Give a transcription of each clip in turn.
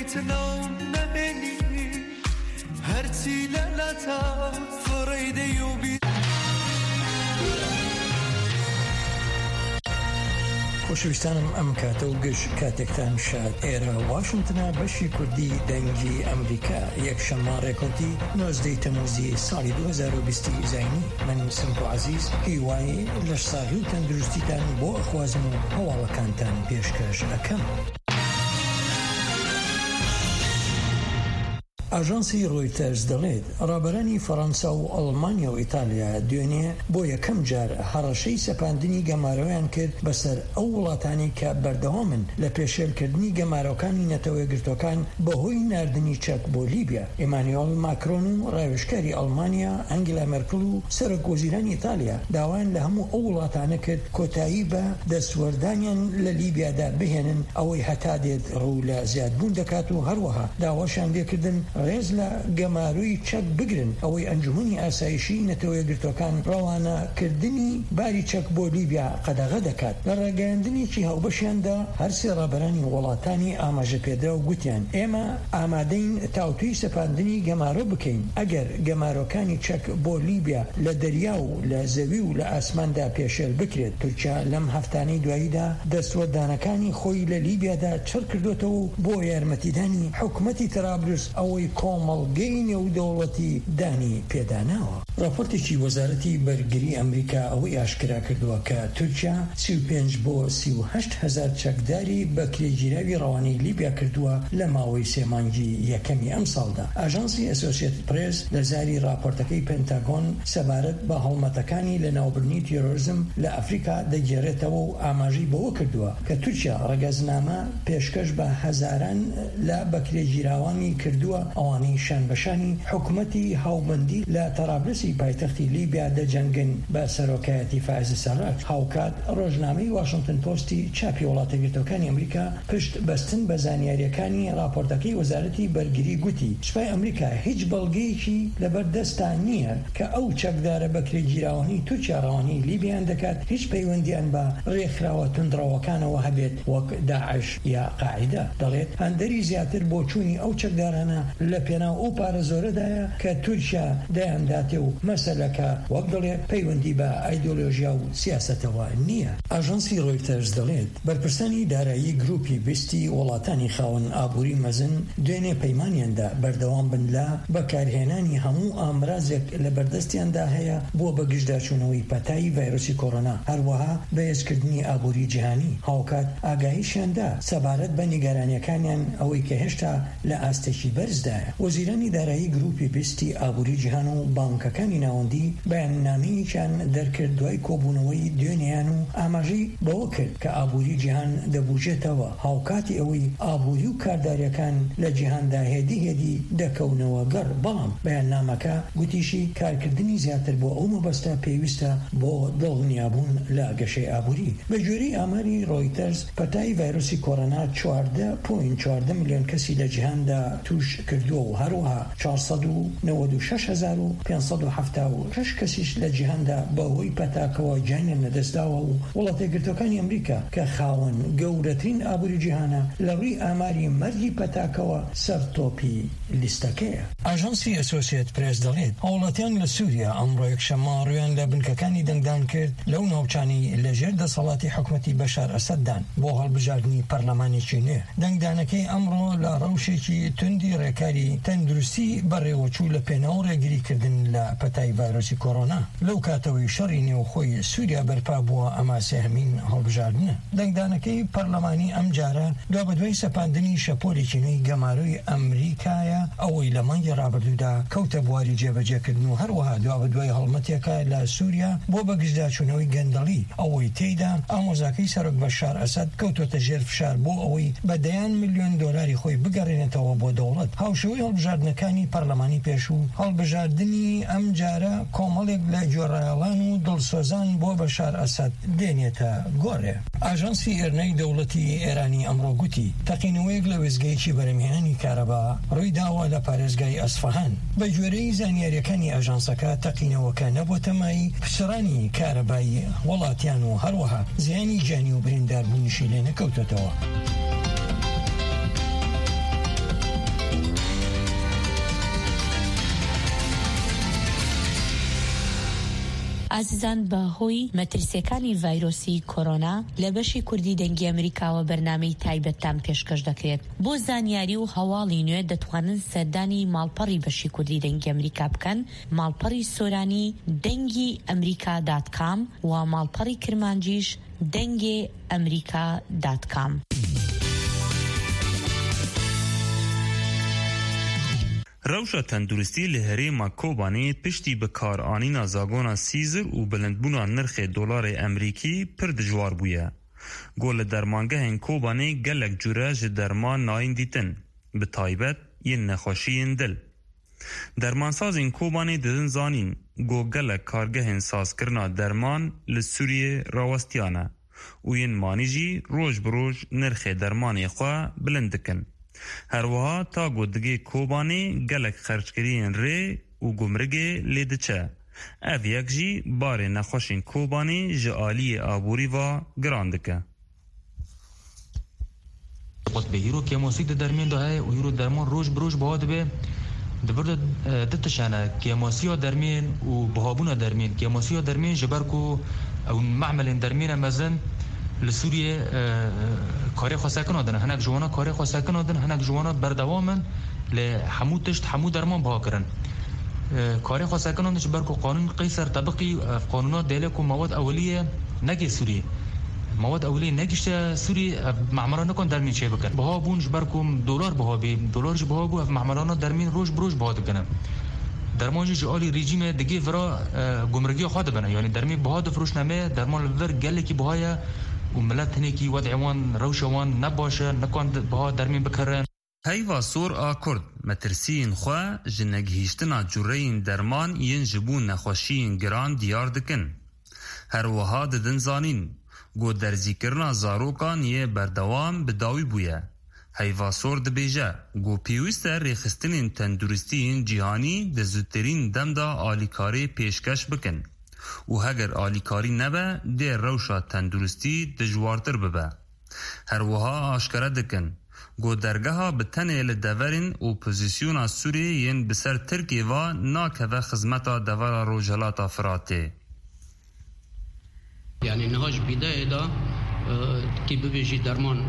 تنام نهلی هرچی لالتا فريدة يوبي خوشویستانم ئەم کاتە و گشت کاتێکتان شاد ئێرە واشنگتنە بەشی کوردی دەنگی ئەمریکا یەکشەممە ڕێکوتی 19 تەموزی ساڵی 2020 زاینی من سمت و عزیز هیوای لەش ساغی و تەندروستیتان بۆ ئەخوازم و هەواڵەکانتان پێشکەش ئەەکەم. ئاژانسی ڕۆیتەرز دەڵێت ڕابەرانی فەڕەنسا و ئەڵمانیا و ئیتالیا دوێنێ بۆ یەکەم جار هەڕەشەی سەپاندنی گەمارەوەیان کرد بەسەر ئەو وڵاتانی کە بەردەوامن لە پێشێلکردنی گەمارەکانی نەتەوە گرتوەکان بەهۆی ناردنی چەک بۆ لیبیا. ئێمانوئێل ماکرۆن و ڕاوێژکاری ئەڵمانیا ئەنگلا مێرکڵ و سەرۆکوەزیرانی ئیتالیا داوایان لە هەموو ئەو وڵاتانە کرد کۆتایی بە دەستوەردانیان لە لیبیادا بهێنن ئەوەی هەتا دێت ڕوو لە زیادبوون دەکات و هەروەها داواشان لێکردن ڕێز لە گەماروی چەک بگرن ئەوەی ئەنجومەنی ئاسایشی نەتەوەیە گرتوەکان ڕەوانەکردنی باری چەک بۆ لیبیا قەدەغە دەکات. لە ڕاگەیاندنێکی هاوبەشیاندا هەرسێ ڕابەرانی وڵاتانی ئاماژە پێدرا و گوتیان ئێمە ئامادەین تاوتوی سەپاندنی گەمارۆ بکەین ئەگەر گەمارۆکانی چەک بۆ لیبیا لە دەریا و لە زەوی و لە ئاسماندا پێشێل بکرێت. تورکیا لەم هەفتانەی دواییدا دەستوەردانەکانی خۆی لە لیبیادا چڕ کردوتەوە بۆ یارمەتیدانی حکومەتی ترابلس ئەوەی کۆمەڵگەی نێودەوڵەتی دانی پێداناوە. راپۆرتێکی وەزارەتی بەرگری ئەمریکا ئەوەی ئاشکرا کردووە کە تورکیا 35 بۆ 38 هەزار چەکداری بە کرێگیراوی ڕەوانەی لیبیا کردووە لە ماوەی سێمانگی یەکەمی ئەم ساڵدا. ئاژانسی ئەسۆسیێتد پرێس لە زاری راپۆرتەکەی پێنتاگۆن سەبارەت بە هەڵمەتەکانی لە ناوبردنی تیرۆریزم لە ئەفریقا دەگێڕێتەوە و ئاماژەی بەوە کردووە کە تورکیا ڕەگەزنامە پێشکەش بە هەزاران لە بەکرێگیراوانی کردووە ئەوانەی شانبەشانی حکومەتی هاوبەندی لە تەرابلسی پایتەختی لیبیا دەجەنگن بە سەرۆکایەتی فائز سەراج. هاوکات ڕۆژنامەی واشنگتن پۆستی چاپی وڵاتە گرتوەکانی ئەمریکا پشت بەستن بە زانیاریەکانی راپۆرتەکەی وەزارەتی بەرگری گوتی سوپای ئەمریکا هیچ بەڵگەیەکی لەبەردەستان نییە کە ئەو چەکدارە بەکرێگیراوانی تورکیا ڕەوانەی لیبیان دەکات هیچ پەیوەندیان بە ڕێکخراوە توندڕەوەکانەوە هەبێت وەک داعش یا قاعیدە. دەڵێت هەندەری زیاتر بۆ چوونی ئەو چەکدارانە لە پێناو ئەو پارە زۆرەدایە کە تورکیا دایانداتێ و مەسەلەکە وەک دەڵێت پەیوەندی بە ئایدۆلۆژیا و سیاسەتەوە نییە. ئاژانسی ڕۆیتەرز دەڵێت بەرپرسانی دارایی گروپی بیستی وڵاتانی خاوەن ئابووری مەزن دوێنێ پەیمانیاندا بەردەوام بن لە بەکارهێنانی هەموو ئامرازێک لە بەردەستیاندا هەیە بۆ بەگشتداچوونەوەی پەتایی ڤایرۆسی کۆڕۆنا هەروەها بەهێزکردنی ئابووری جیهانی. هاوکات ئاگاهیشیاندا سەبارەت بە نیگەرانیەکانیان ئەوەی کە هێشتا لە ئاستێکی بەرزدایە. وەزیرانی دارایی گروپی بیستی ئابووری جیهان و بانکەکانی ناوەندی بەیاننامەیەکیان دەرکرد دوای کۆبوونەوەی دوێنێیان و ئاماژەی بەوە کرد کە ئابووری جیهان دەبوژێتەوە هاوکاتی ئەوەی ئابووری و کارداریەکان لە جیهاندا هێدی دەکەونەوە گەڕ. بەڵام بەیاننامەکە گوتیشی کارکردنی زیاتر بۆ ئەو مەبەستە پێویستە بۆ دڵنیابوون لە گەشەی ئابووری. بە گوێرەی ئاماری ڕۆیتەرز پەتای ڤایرۆسی کۆڕۆنا 14.14 ملیۆن کەسی لە جیهاندا توش کردووە و هەروەها 496,576 کەسیش لە جیهاندا بەهۆی پەتاکەوە گیانیان لەدەستداوە و وڵاتەگرتوەکانی ئەمریکا کە خاوەن گەورەترین ئابووری جیهانە لە ڕووی ئاماری مەرگی پەتاکەوە سەرتۆپی لیستەکەیە. ئاژانسی ئەسۆسیێتد پرێس دەڵێت هاوڵاتیان لە سووریا ئەمڕۆ یەکشەممە ڕویان لە بنکەکانی دەنگدان کرد لەو ناوچانی لەژێر دەسەڵاتی حکومەتی بەشار ئەسەددان بۆ هەڵبژاردننی پەرلەمانێکی نوێ. دەنگدانەکەی ئەمڕۆ لە ڕەوشێکی توندی ڕێکاری تەندروستی بەڕێوەچوو لە پێناو ڕێگریکردن لە پەتای ڤایرۆسی کۆڕۆنا لەو کاتەوەی شەڕی نێوخۆی سووریا بەرپا بووە ئەما سێهەمین هەڵبژاردنە. دەنگدانەکەی پەرلەمانی ئەم جارە دوا بەدوای سەپاندنی شەپۆلێکی نوێی گەمارۆی ئەمریکایە ئەوەی لە مانگی ڕابردوودا کەوتە بواری جێبەجێکردن و هەروەها دوا بەدوای هەڵمەتێکە لە سووریا بۆ بەگشتداچوونەوەی گەندەڵی ئەوەی تێیدا ئامۆزاکەی سەرۆک بەشار ئەسەد کەوتۆتە ژێر فشار بۆ ئەوەی بەدەیان ملیۆن دۆلاری خۆی بگەڕێنێتەوە بۆ دەوڵەت. هاوشەوەی هەڵبژاردنەکانی پەرلەمانی پێشوو هەڵبژاردننی ئەم جارە کۆمەڵێک لە گوێڕایەڵان و دڵسۆزان بۆ بەشار ئەسەد دێنێتە گۆڕێ. ئاژانسی ئێرنەی دەوڵەتی ئێرانی ئەمڕۆ گوتی تەقینەوەیەک لە وێستگەیەکی بەرەمهێنانی کارەبا ڕووی داوە لە پارێزگای ئەسفەهان. بە گوێرەی زانیاریەکانی ئاژانسەکە تەقینەوەکە نەبووە مای پسرانی کارەبایی وڵاتیان و هەروەها زیانی گیانی و برینداربوونیشی لێ نەکەوتێتەوە. ئازیزان بە هۆی مەترسیەکانی ڤایرۆسی کۆرۆنا لە بەشی کوردی دەنگی ئەمریکاوە بەرنامەی تایبەتتان پێشکەش دەکرێت. بۆ زانیاری و هەواڵی نوێ دەتوانن سەردانی ماڵپەڕی بەشی کوردی دەنگی ئەمریکا بکەن، ماڵپەڕی سۆرانی دەنگی ئەمریکا.com و ماڵپەڕی کرمانجیش دەنگی ئەمریکا.com. روشا تندرستی لهرێما کۆبانê piştî bi karانîna zagona sîzir û bilindbûna nirxê dolarê Emerîkî pir dijwar bûye. Got li dermangehên Kobanê gelek cure ji derman nayên dîtin, bi taybet yên nexweşiyên dil. Dermansazên Kobanê didin zanîn got gelek kargehên sazkirina derman li Sûriyê rawestiyane û yên manî jî roj bi roj nirxê dermanê xwe bilind dikin. Herwiha ta got digê Kobanê gelek xerçkiriyên rê û gumrigê lê diçe. Ev yek jî barê nexweşên Kobanê ji aliyê aborî va giran dike. Be hîro kemosîk di dermên de heye û hîro derman roj bi roj biha dibe. Di bir de ditişane kemosiya dermên û bihabûna dermên. Kemosiya dermên ji ber ku ew memelên dermên mezin li Sûriyê karê xwe sekin din. Hinek ji wana karê xwe sekin din, hinek ji wana berdewam in lê hemû tişt hemû derman biha kirin. Karê xwe sekin din ji ber ku qanûn qîser tebiqî qanûna dêlê ku mewad ewlîye neke Sûriyê. مواد اولی نگشته سوری معمرانه کن درمین چه بکن بها بون جبر کم دلار بها بی دلار ج بها بو معمرانه درمین روز بروز بها دکنه درمان جالی رژیم دیگه ورا گمرگی خود بنه یعنی درمین بها دفروش نمه درمان لور گله کی بها و ملت هنیکی وضعوان روشوان نباشه نکن بها درمین بکرن هیوا سور آکورد مترسین خو جنگهیشتنا جورین درمان ین جبون نخوشین گران دیار دکن هر وها ددن زانین گو درزیکرنا زاروکان یه بردوام بداوی بویه. هیواسور دبیجه گو پیوسته ریخستنین تندرستین جیهانی ده زودترین دم دا آلیکاری پیشکش بکن. و هگر آلیکاری نبه ده روشا تندرستی دجوارتر ببه. هر وها آشکره دکن. گو درگاه به تنه لدورین و پوزیسیونا سوری ین بسر ترکی و ناکوه خزمتا دورا روجهلاتا فراته. يعني نهاج بداية دا كي بيجي درمان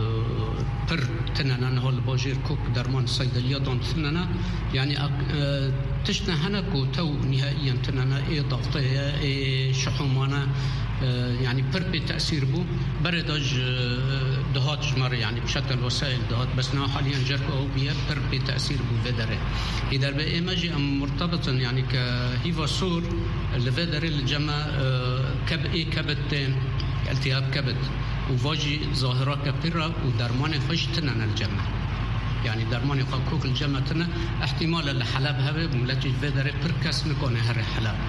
پر تنانا نهال باجير كوك درمان صيدلية دون تنانا يعني تشنا هنا كو تو نهائيا تنانا ضغطية شحومانا يعني پر بتأثير بو برداج دهات جمر يعني بشكل وسائل دهات بس نا حاليا جركو أو بيه پر بتأثير بو فدره إذا بإيماجي مرتبطا يعني كهيفا سور الفدره الجمع كبت التهاب كبد وواجي ظاهرة كبيرة ودرمان خشتنا الجمع يعني درمان خاكوك الجمع تنا احتمال لحلب هبه ملاتي فدره بركس نكونه هر حلب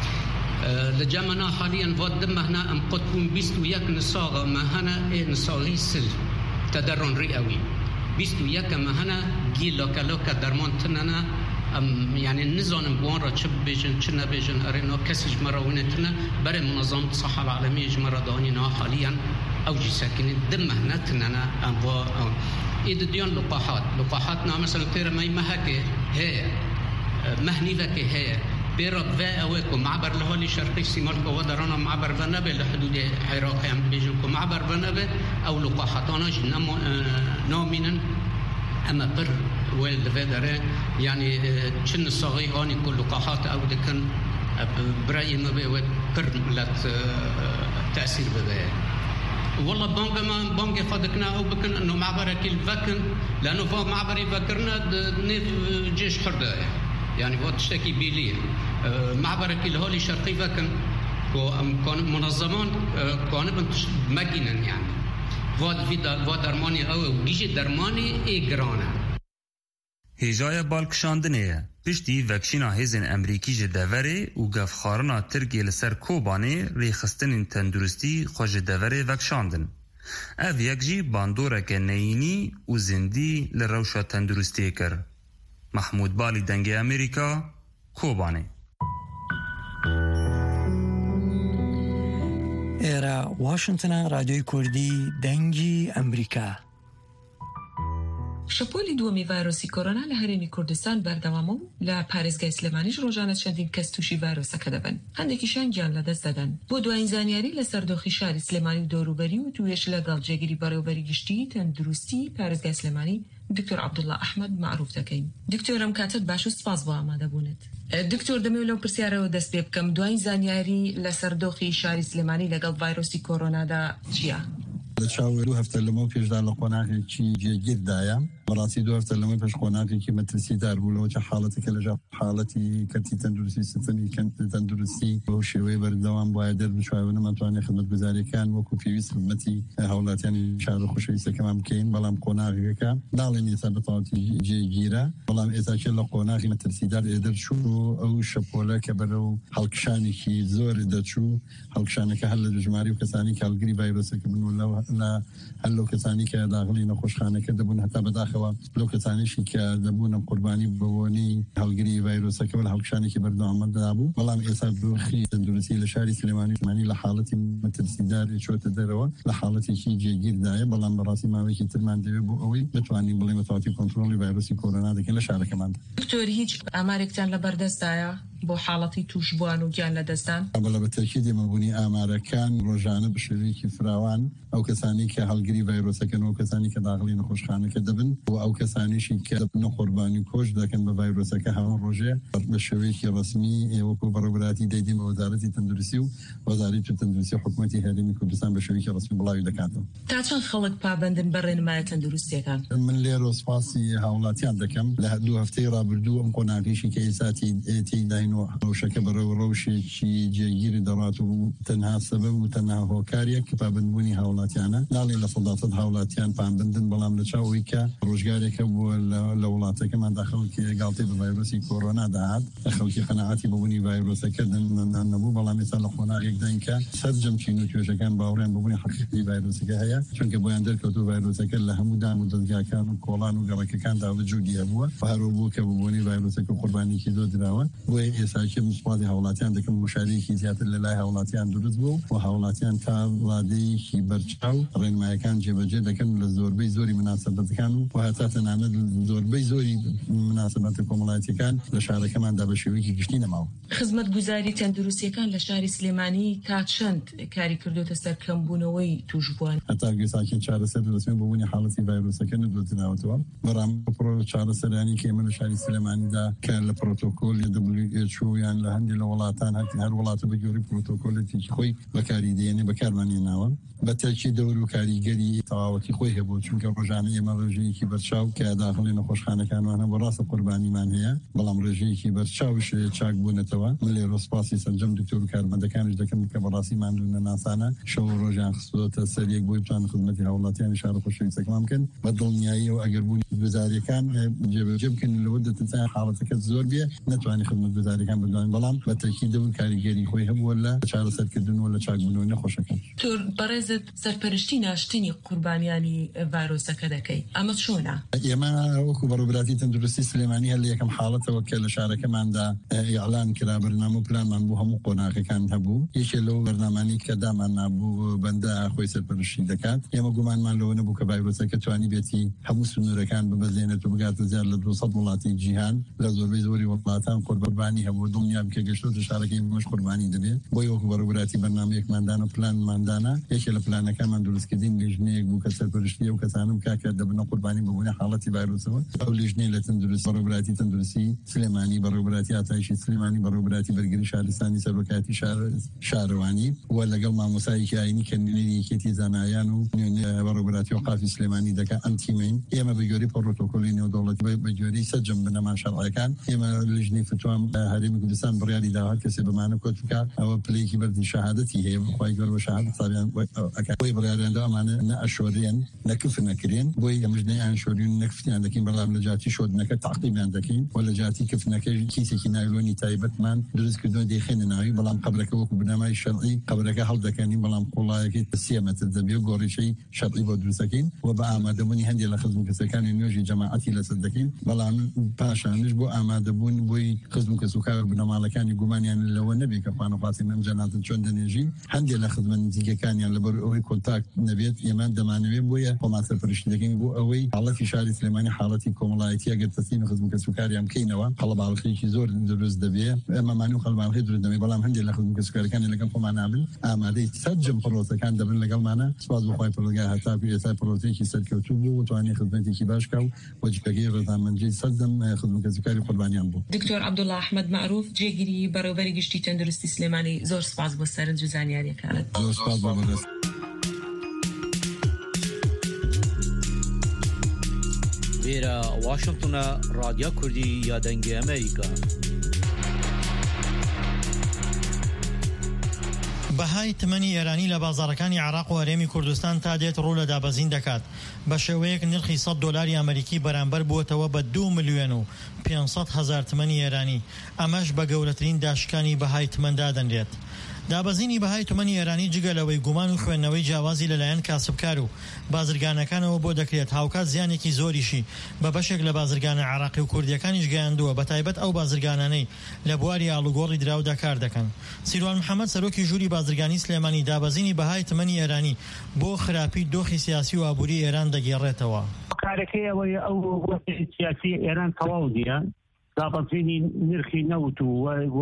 لجمعنا حاليا ودم هنا ام قد بون بيست وياك نصاغة ما هنا نصاغي سل تدرن رئوي بيست وياك ما هنا جي لوكا درمان تننا يعني النظام بوان را چه بیجن چه نبیجن ارنا کسی جمرا ونتنا برای منظمه الصحة العالمية جمرا دانینا حاليا اوجي ساكنين دم مهنتنا انوا ايد ديان لقاحاتنا مثلا ترى ما يمهك هي مهنيفك هي بيرد ذا اوكو معبر لهولي شرقي سيمالكو ودرانا معبر بنبه لحدود العراق يعني بيجنكو معبر بنبه او لقاحاتنا نامينا اما بر وين دفدره يعني شن الصغي هاني كل لقاحات او دكن براي ما بي بر لات تاثير بده والله بانج خدكنا او بكن انه معبر كل فكن لانه فوق معبري فكرنا جيش حرده يعني هو تشتكي بيليه معبر كل هولي شرقي فكن كان منظمان كانوا مجنن يعني واد درمانی او گیج درمانی ایگرانه هیجای بالکشاندنه پشتی وکشینا هیزن امریکی جدوره و گفخارنا ترکی لسر کوبانه ریخستن تندرستی خوش دوره وکشاندن او یک جی باندورک نینی و زندی لروشا تندرستی کر محمود بالی دنگ امریکا کوبانه ئێرە واشنگتنە رادیۆی کوردی دەنگی ئەمریکا شەپۆلی دووەمی ڤایرۆسی کۆرۆنا لە هەرێمی کوردستان بەردەوامە و لە پارێزگای سلێمانیش ڕۆژانە چەندین کەس تووشی ڤایرۆسەکە دەبن. هەندێکیشان گیان لەدەست دەدەن. بۆ دوایین زانیاری لەسەر دۆخی شاری سلێمانی و دەوروبەری و توێش لەگەڵ جێگیری بەڕێوەبەری گشتی تەندروستی پارێزگای سلێمانی دکتۆر عەبدوڵڵا ئەحمەد معروف دەکەین. دکتۆر ئەم کاتت باش و سپاس بۆ ئامادەبوونت. دکتۆر دەمەوێت لەو پرسیارەوە دەست پێ بکەم، دوایین زانیاری لەسەر دۆخی شاری سلێمانی لەگەڵ ڤایرۆسی کۆرۆنادا چییە؟ لە چاوە 2 هەفتە لەمەوە پێشدا لە قۆناغێکی جێگیردایە بەڕاستی 2 هەفتە لەمەوە پێش قۆناغێکی مەترسیدار بوو لەوە چە حاڵەتێکە لەژێر حاڵەتی کەتی تەندروستی سیستەمی تەندروستی بەو شێوەیە بەردەوام وایە دەربچوایەوە نەمەتوانێت خزمەتگوزاریەکان وەکو پێویست خزمەتی هەوڵاتیانی شار و خۆشەویستەکەمان بکەین، بەڵام قۆناغەکە ناڵێن ئێستا بەتەواوەتی جێگیرە، بەڵام ئێستاکە لە قۆناغی مەترسیدار دەرچوو ئەو شەپۆلە کە بەرەو هەڵکشانێکی زۆر دەچوو، هەڵکشانەکە هەر لە دژماری و کەسانی کاڵگری ڤایرۆسەکە بن و هەر لەو کەسانی کە داخلی نەخۆشخانەکە دەبوون هەتا بەداخەوە لەو کەسانیشی کە دەبوونە قوربانی بەوەنی هەڵگری ڤایرۆسەکە و لە هەڵکشانێکی بەردەوامەدا بوو. بەڵام ئێستا دۆخی تەندروستی لە شاری سلێمانی لە حاڵەتی مەترسیدار چۆتە دەرەوە، لە حاڵەتێکی جێگیردایە، بەڵام بەڕاستی ماوەیەکی ترمان دەوێت بۆ ئەوەی بتوانین بڵێن بەتەواوەتی کۆنتڕۆڵی ڤایرۆسی کۆرۆنا دەکەین لە شارەکەماندا. دکتۆر هیچ ئامارێکتان لە بەردەستایە بۆ حاڵەتی توشبووان و گیان لەدەستان؟ بەڵە بەتەکید ئێمەبوونی ئامارەکان ڕۆژانە بە شێوەیەکی فراوان ئەو کەسانی کە هەڵگری ڤایرۆسەکەن و کەسانی کە داخلی نەخۆشخانەکە دەبن و ئەو کەسانیشی کە دەبنە قوربانی کۆش دەکەن بە ڤایرۆسەکە هەموو ڕۆژێ بە شێوەیەکی ڕسمی وەکو بەڕێوەبەراتی دەیدین بە وەزارەتی تەندروستی و وەزارەتی تەندروستی حکوومەتی هەرێمی کوردستان بە شێوەیەکی ڕسمی بڵاوی دەکاتەوە. تا چەند خەڵک پابەندن بە ڕێنمای تەندروستیەکان؟ من لێرە سپاسی هاوڵاتیان دەکەم لە 2 هەفتەی ڕابردوو ئەم قۆناغیشی کە ئێساتی تێداینەوە ڕەوشەکە بەڕێوە ڕەوشێکی جێگیری دەڕات و تەنها سەبەب و تەنها هۆکاریەک کە پابندبوونی هاوڵاتیانە، ناڵێ لە سەداتەد هاوڵاتیان پابندن، بەڵام لە چاوەی کە ڕۆژگارێکە بووە لە وڵاتەکەماندا خەڵکی گاڵتەی بە ڤایرۆسی کۆرۆنا داهات، خەڵکی قەناعەتی بەبوونی ڤایرۆسەکە نەبوو، بەڵام ئێستا لە قۆناغێک دەین کە سەرجەم چین و توێژەکان باوەڕیان بەبوونی حەقیقی ڤایرۆسەکە هەیە، چونکە بۆیان دەرکەوتوو ڤایرۆسەکە لە هەموو دام و دەستگاکان و کۆڵان و گەڕەکەکاندا وجودیە بووە و هەروە بوو کە ببوونی ڤایرۆسەکە قوربانیکی زۆر درراوە. بۆیە ئێستاکە مسپاسی هاوڵاتیان دەکەم مشارێکی زیاتر لە لای هاوڵاتیان دروست بوو و هاوڵاتیان تا ڕادەیەکی بەرچاو ڕێنمایەکان جێبەجێ دەکەن لە زۆربەی زۆری مناسبەتەکان و هەتا تەنانەت زۆربەی زۆری مناسبەتە کۆمەڵایەتیەکان لە شارەکەماندا بە شێوەیەکی گشتی نەماوە. خزمەتگوزاری تەندروستیەکان لە شاری سلێمانی تا چەند کاری کردوتە سەر کەمبوونەوەی توشبووان؟ هەتا گوێساکن چارەسەر ڕسمی بوونی حاڵەتی ڤایرۆسەکە نەدۆتراوەتەوە، بەڕام چارەسەرانی کە ئێمە لە شاری سلێمانیدا کە لە پرۆتۆکۆلی WHO یان لە هەندێک لە وڵاتان هەر وڵاتە بە گەوری پرۆتۆکۆلێکی خۆی بەکاری دێنێ بەکارمانی ناوە بەتەکی دەور و کاریگەری تەواوەتی خۆی هەبوو، چونکە ڕۆژانە ئێمە ڕێژەیەکی بەرچاو کە داخلی نەخۆشخانەکانوانە بەڕاستە قوربانیمان هەیە، بەڵام ڕێژەیەکی بەرچاوش چاک بوونەتەوە. من لێ ڕۆسپاسی سەرجەم دکتۆر و کارمەندەکانش دەکەم کە بەڕاستی ماندوونە ناسانە شەو ڕۆژیان خستووەتە سەرێک بۆی بتوان خزمەتی هاوڵاتیانی شار خۆشەویستەکەمان بکەن بە دڵنیایی و ئەگەر بوونی گوزاریەکان جێبەجێ بکەن لەوە دەتەنسای حاڵەتەکە زۆر بێ نەتوانانی خزمەتگوزاریەکان بدوانین، بەڵام بەتەکی دەور کاریگەری خۆی هەبووە لە چارەسەرکردن و لە چاکبوونەوەی نەخۆشەکان. تۆر بەڕێزت سەرپەرشتی ناشتنی قوربانیانی ڤایرۆسەکە دەکەی، ئەمە چۆنە؟ ئێمە وەکو بەڕێوەبەراتی تەندروستی سلێمانی هەر لە یەکەم حاڵەتەوە کە لە شارەکەماندا ئیعلان کرا بەرنامە و پلانمان بوو هەموو قۆناغەکان هەبوو، یەکێک لەو بەرنامانی کە دامان نابوو بەندە خۆی سەرپەرشتی دەکات. ئێمە گومانمان لەوە نەبوو کە ڤایرۆسەکە توانی بێتی هەموو سنوورەکان ببەزێنێت و بگاتە زیاد لە 200 وڵاتی جیهان لە زۆربەی زۆری وڵاتان قوربانی هەبوو، دڵنیام کە گەشتۆتە شارەکەی مەش قوربانی دەبێت. بۆی وەکو بەڕێوەبەراتی بەرنامەیەکماندان و پلانماندانە یەکێک لە پلانەکانمان دروستکردین لیژنەیەک بوو کە سەرپەرشتی ئەو کەسانم کاکە دەبنە قوربانی ببوونی حاڵەتی ڤایرۆسەوە. ئەو لیژنەی لە تەندروستی بەڕێوەبەراتی تەندروستی سلێمانی، بەڕێوەبەراتی ئاتایشی سلێمانی، بەڕێوەبەراتی بەرگری شارستانی سەرۆکاتی شارەوانی و لەگەڵ مامۆسایەکی ئاینی کە نوێنەرێکی زانایان و بەڕێوەبەراتی ئەوقافی سلێمانی دەکا ئەم تیمین. ئێمە بەگوێرەی پڕۆتۆکۆلی نێودەوڵەتی بەگوێرەی سەرجەم بنەمان شەرعیەکان ئێمە لیژنەی فتوام هەرێمی کوردستان بڕیاری داوە کەسێ بەمانە کۆت بکات ئەوە پلەیەکی بەردی شەهادەتی هەیە بخوای گەور بە شەهادەت ساویان بۆی بڕیاریاندا ئەمانە نە ئەشۆرێن نە کفر نەکرێن، بۆی ئەمژنەی ئاشۆرین نەکفتیان دەکەین، بەڵام لە جاتی شۆدنەکە تعقیبیان دەکەین و لە جاتی کفنەکە کیسێکی نایلۆنی تایبەتمان دروست کردووە دەیخێنە ناوی، بەڵام قەبرەکە وەکو بنەمای شەرعی قەبرەکە هەڵدەکەنین، بەڵام قوڵایەکی 3 مەتر دەبێ و گۆڕیشەی شەرعی بۆ دروستەکەین و بە ئامادەبوونی هەندێک لە خزم کەسەکانی نوێژی جەماعەتی لەسەر دەکەین بەڵام پاشانش بۆ ئامادەبوون بۆی خزم و کەسوکار بنەماڵەکانی گومانیان لەوە نەبێت کە خوانەخواسی من جەناتن چۆن دەنێژین هەندێک لە خزمەت نزیکەکانیان لەبەر ئەوەی کۆنتاکت نەبێت ئێمە دەمانەوێت بۆیە کۆماتە پرشتی دەکەین بۆ ئەوەی حاڵەتی شاری سلێمانی حاڵەتی کۆمەڵایەتی ئەگەر تەسلیمی خزم و کەسوکاریان بکەینەوە قەڵەباڵغێکی زۆر دروست دەبێت ئەمە مانی و قەڵەباڵغێ دروست دەبێت بەڵام هەندێک لە خزم و کەسوکارەکانی لەگەڵ خۆمان نابن ئامادەی سەرجەم پرۆسەکان دەبن لەگەڵمانە سواز بخوای پرۆگای هەتا ئێستا پرۆسەیەکی سەرکەوتوو بوو توانێت خزمەتێکی باش کا و وەجبەکەی ڕێزامەندی سەردەم خزم و کەسوکاری قوربانیان بوو. دکتۆر عەبدوڵڵا ئەحمەد معروف جێگیری بەڕێوەبەری گشتی تەندروستی سلێمانی زۆر سپاس بۆ سەرنج و زانیاریەکانت. زۆر سپاس بۆ بەدەست. لێرە واشنگتنە رادیۆ کوردی یادەنگی ئەمریکا. بەهای تمەنی ئێرانی لە بازاڕەکانی عێراق و هەرێمی کوردستان تا دێت ڕوو لە دابەزین دەکات بە شێوەیەک نرخی $100 ئەمریکی بەرامبەر بووەتەوە بە 2,500,000 تمەنی ئێرانی ئەمەش بە گەورەترین داشکانی بەهای تمەندا دەنرێت. دابەزینی بەهای تمەنی ئێرانی جگەلەوەی گومان و خوێندنەوەی جیاوازی لەلایەن کاسبکار و بازرگانەکانەوە بۆ دەکرێت هاوکات زیانێکی زۆریشی بە بەشێک لە بازرگانە عێراقی و کوردیەکانیش گەیاندووە بە تایبەت ئەو بازرگانانەی لە بواری ئاڵوگۆڕی دراودا کار دەکەن. سیروان محەممەد سەرۆکی ژووری بازرگانی سلێمانی دابەزینی بەهای تمەنی ئێرانی بۆ خراپی دۆخی سیاسی و ئابووری ئێران دەگێڕێتەوە. کارەکەی ئەوەی ئەو سیاسی ئێران تەواو دیە دابەزینی نرخی نەوت و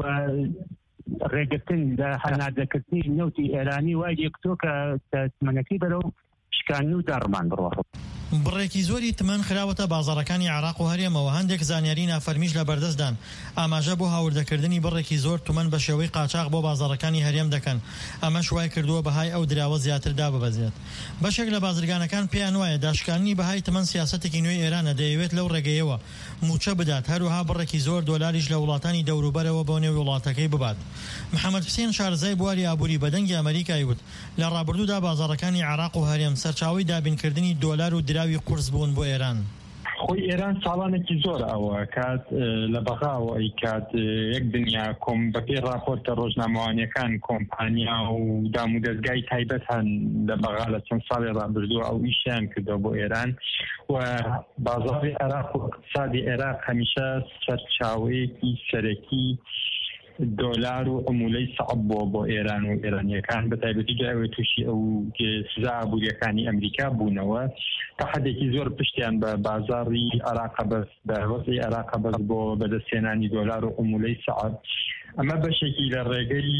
ڕێگرتن لە هەناردەکردنی نەوتی ئێرانی وای یەکتۆ کە تمەنەکەی بەرەو شکاندن و داڕمان بڕۆ. بڕێکی زۆری تمەن خراوەتە بازاڕەکانی عێراق و هەرێمەوە هەندێک زانیاری نافەرمیش لە بەردەستدان ئاماژە بۆ هاوردەکردنی بڕێکی زۆر تمەن بە شێوەی قاچاق بۆ بازاڕەکانی هەرێم دەکەن ئەمەش وای کردووە بەهای ئەو دراوە زیاتردا ببەزێت. بەشێک لە بازرگانەکان پێیان وایە داشکاندنی بەهای تمەن سیاسەتێکی نوێی ئێرانە دەیەوێت لەو ڕێگەیەوە موچە بدات هەروها بڕێکی زۆر دۆلاریش لە وڵاتانی دەوروبەرەوە بۆ نێو وڵاتەکەی ببات. محەممەد حوسێن شارزای بواری ئابووری بەدەنگی ئەمریکای وت لە ڕابردوودا بازاڕەکانی عێراق و هەرێم سەرچاوی دابینکردنی دۆلار و دراوی قورس بوون بۆ ئێران. خۆی ئێران ساڵانێکی زۆر ئەوە کات لە بەغاوە ئەی کات یەک دنیا کۆم بەپێ راپۆرتە ڕۆژنامەوانیەکان کۆمپانیا و دام و دەستگای تایبەت هەن لە بەغا لە چەند ساڵی ڕابردووە ئەو ئیشیان کردەوە بۆ ئێران و بازاڕی عێراق و اقتصادی عێراق هەمیشە سەرچاوەیەکی سەرەکی دۆلار و عمولەی سەعب بۆ ئێران و ئێرانیەکان بە تایبەتی جاوێت تووشی ئەو سزا ئابوووریەکانی ئەمریکا بوونەوە تا حدێکی زۆر پشتیان بە بازاڕی عێراق بەس بە وەزعی عێراق بەس بۆ بەدەستێنانی دۆلار و عمولەی سەعب ئەمە بەشێکی لە ڕێگەی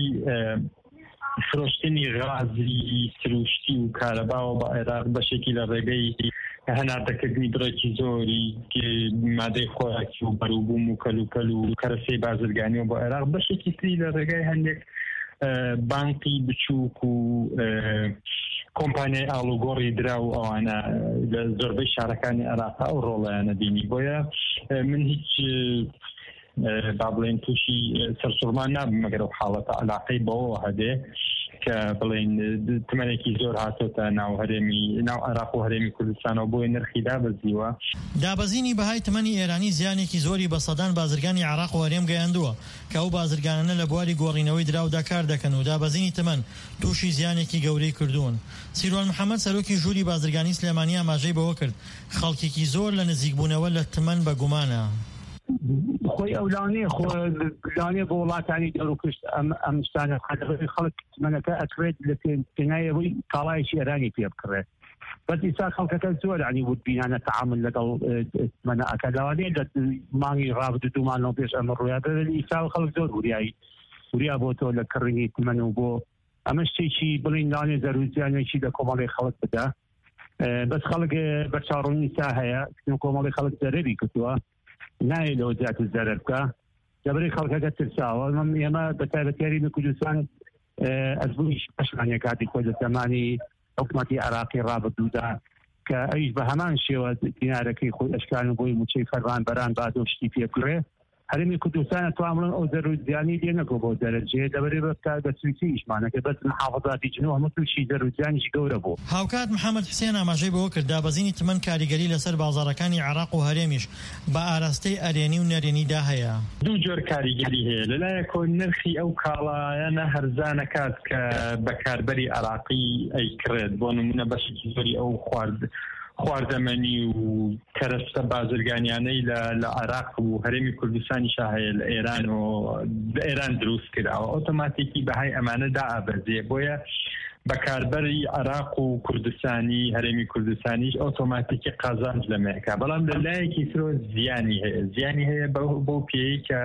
فرۆشتنی غازی سروشتی و کارەباوە بە عێراق بەشێکی لە ڕێگەی هەناردەکردنی بڕێکی زۆری مادەی خۆراکی و بەروبووم و کەلوکەل و کەرەسەی بازرگانی و بۆ عێراق بەشێکی تری لە ڕێگای هەندێک بانقی بچووک و کۆمپانیای ئاڵوگۆڕی درا و ئەوانە لە زۆربەی شارەکانی عێراق ئەو ڕۆڵیانە بینی بۆیە من هیچ با بڵێن تووشی سەرسوڕمان نابم مەگەر ئەو حاڵەتە عەلاقەی بەوە هەبێ کە بڵێن تمەنێکی زۆر هاتۆتە ناو عێراق و هەرێمی کوردستانەوە بۆی نرخی دابەزیوە. دابەزینی بەهای تمەنی ئێرانی زیانێکی زۆری بە سەدان بازرگانی عێراق و هەرێم گەیاندووە کە ئەو بازرگانانە لە بواری گۆڕینەوەی دراودا کار دەکەن و دابەزینی تمەن تووشی زیانێکی گەورەی کردوون. سیروان محەممەد سەرۆکی ژووری بازرگانی سلێمانی ئاماژەی بەوە کرد خەڵکێکی زۆر لە نزیکبوونەوە لە تمەن بە گومانە. خۆی ئەولانەیە خۆلانێ بۆ وڵاتانی دەوروکشت ئەم شتانە خەڵک تمەنەکە ئەکرێت لە پێنایەوەی کاڵایەکی ئێرانی پێ بکڕێت بەس ئیسا خەڵکەکە زۆر عنی وتبینانە تەعامل لەگەڵ تمەنە ئەکە لەوانەیە لە مانگی ڕابردوو دوومانەوە پێش ئەمە ڕوویە ئیسا خەڵک زۆر وریا بۆ تۆ لە کڕینی تمەن و بۆ ئەمە شتێکی بڵین لانێ زەروزیانێکی لە کۆمەڵی خەڵک بدا بەس خەڵک بەرچاوڕوونی ئیسا هەیە کۆمەڵی خەڵک زەرەری کردووە نایە لەوە زیاتر زەرەر بکە دەبرێت خەڵکەکە ترساوە ئێمە بە تایبەتیاری کوردستان ئەزبوویش پەشمانیە کاتی خۆی لە زەمانی حکومەتی عێراقی ڕابردوودا کە ئەویش بە هەمان شێوە دینارەکەی خۆی ئەشکان و بۆی موچەی فەرمانبەران بادۆشتی پێ بکڕێ هەرێمی کوردستانە توانڵن ئەو زەروزیانی لێ نەگۆ بۆ دەرەجێ دەبرێت بە سویسی ئیشمانەکە بەس محافەزاتی جنوب هەموو تووشی زەروزیانیش گەورە بوو. هاوکات محەممەد حوسێن ئاماژەی بەوە کرد دابەزینی تمەن کاریگەری لەسەر بازاڕەکانی عێراق و هەرێمیش بە ئاراستەی ئەرێنی و نەرێنیدا هەیە. دوو جۆر کاریگەری هەیە لەلایەکۆ نرخی ئەو کاڵایانە هەرزانەکات کە بەکاربەری عێراقی ئەیکرێت بۆ نمونە بەشێکی زۆری ئەو خواردەمەنی و کەرەستە بازرگانیانەی لە عێراق و هەرێمی کوردستانی هەیە لە ئێران دروست کراوە ئۆتۆماتیکی بەهای ئەمانە دائەبەزێ بۆیە بەکاربەری عێراق و کوردستانی هەرێمی کوردستانیش ئۆتۆماتیکی قازانج لەمەیەکە بەڵام لە لایەکی ترۆ زیانی هەیە بۆ پێی کە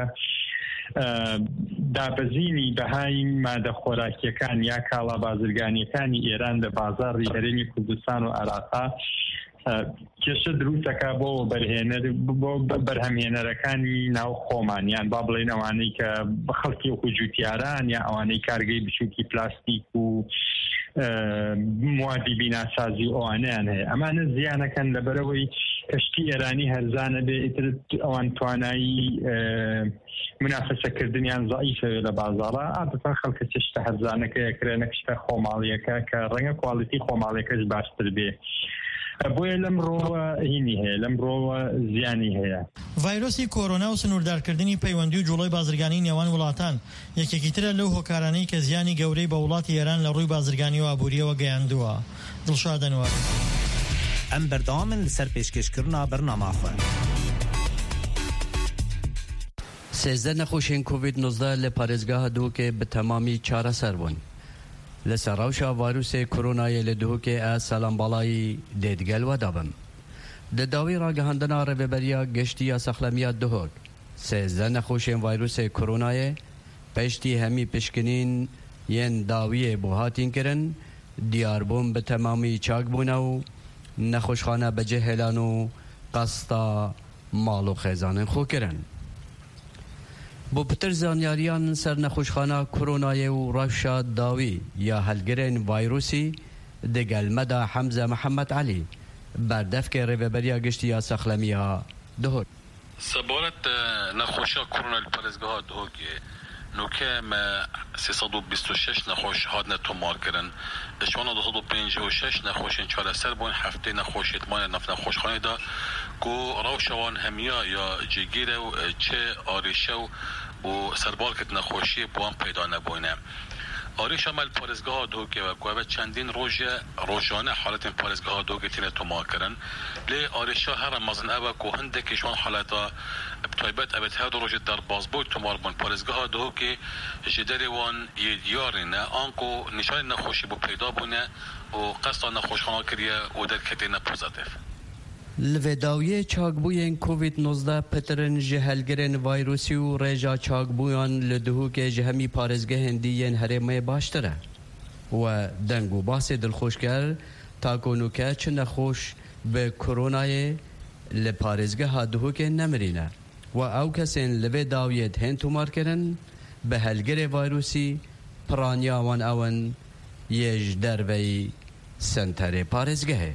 دابەزینی بەهای مادە خۆراکیەکان یا کاڵا بازرگانیەکانی ئێران لە بازاڕی هەرێمی کوردستان و عێراقا کێشە دروستەکە بۆ بەرهەمهێنەرەکانی ناو خۆمانیان با بڵێن ئەوانەی کە بە خەڵکی وەکو جوتیاران یا ئەوانەی کارگەی بچووکی پلاستیک و موادی بیناسازی ئەوانیان هەیە ئەمانە زیانەکەن لەبەرەوەی کەشتی ئێرانی هەرزانە بێ ئیتر ئەوان توانایی منافسەکردنیان زەعیفە لە بازاڕە عادەتەن خەڵکە چشتە هەرزانەکە یەکرێ نەکشتە خۆماڵیەکە کە ڕەنگە کواڵیتی خۆماڵیەکەش باشتر بێ بۆیە لەمڕۆوە هینی هەیە لەمڕۆوە زیانی هەیە. ڤایرۆسی کۆرۆنا و سنووردارکردنی پەیوەندی و جوڵەی بازرگانی نێوان وڵاتان یەکێکی ترە لەو هۆکارانەی کە زیانی گەورەی بە وڵاتی ئێران لە ڕووی بازرگانی و ئابووریەوە گەیاندووە. دڵشاد ئەنوار. ئەم بەردەوامن لەسەر پێشکەشکردنا بەرنامە خۆ. 13 نەخۆشین کۆڤید-19 لە پارێزگاها دووکێ بە تەمامی چارەسەر بوون. لەسەر ڕەوشە ڤایرۆسێ کۆرۆنایە لە دووکێ سەلامباڵایی دێدگەل وەدابم. دەداوی ڕاگەهاندنا ڕێبەبەریە گەشتی یا سەخلەمیە دهۆک 13 نەخۆشین ڤایرۆسێ کۆرۆنایە پشتی هەمی پشکنین یەن داویێ بۆ هاتین کردن دیاربوون بە تەمامی چاک بوونە و نەخۆشخانە بەجێ هێلان و قەستا ماڵ و خێزانن خۆکردن. بۆ پتر زانیاریان سەر نەخۆشخانە کۆرۆنایە و ڕەوشە داوی یا هەلگرên ڤایرۆسی دەگەلمەدا حەمزە محەممەد عەلی بەردەفکە ڕێبەبەریە گشتی یا سەخلەمیە دهۆک. سەبارەت نەخۆشیە کۆرۆنا لە پارێزگاها دهۆکێ نوکە 326 نەخۆش هاتنە تۆمارکردن لەشوانە 256 نەخۆشین چارەسەر بوون هەفتەی نەخۆشیتمانە نەف نەخۆشخانەدا کو ڕەوشەوان هەمیە یا جێگیرە و چه ئاریشە و سەربالکرد نەخۆشی بوان پەیدا نەبووینە. ئاریشە مەل پارێزگاها دۆکێوە کوێبە چەندین ڕۆژانە حالەتین پارێزگاها دۆگەتینە تۆمارکردن لێ ئاریشە هەرە مەزن ئەوە کو هەندێکیشوان حالەتە بتایبەت ئەبێت هەر ڕۆژێ دەربازبووی تۆمار بوون پارێزگاها دۆکێ ji derê wan yê diyarîne anko nîşanê nexweşî bû peyda bûne û qesta nexweşxana kiriye û derketê ne pozitif. Li vê dawiyê çakbûyên COVID-19 pitirin ji helgirên vayrosî û rêja çakbûyan li dihûkê ji hemî parêzgehên dîyên herêmê baştir e. We deng û basê dilxweşker takonûke çi nexweş bi koronayê li parêzgeha dihûkê nemirîne. We ew kesên li vê dawiyê hên tûmarkirin bi helgirê vayrosî piraniya wan ew in yê ji derveyî senterê parêzgehê.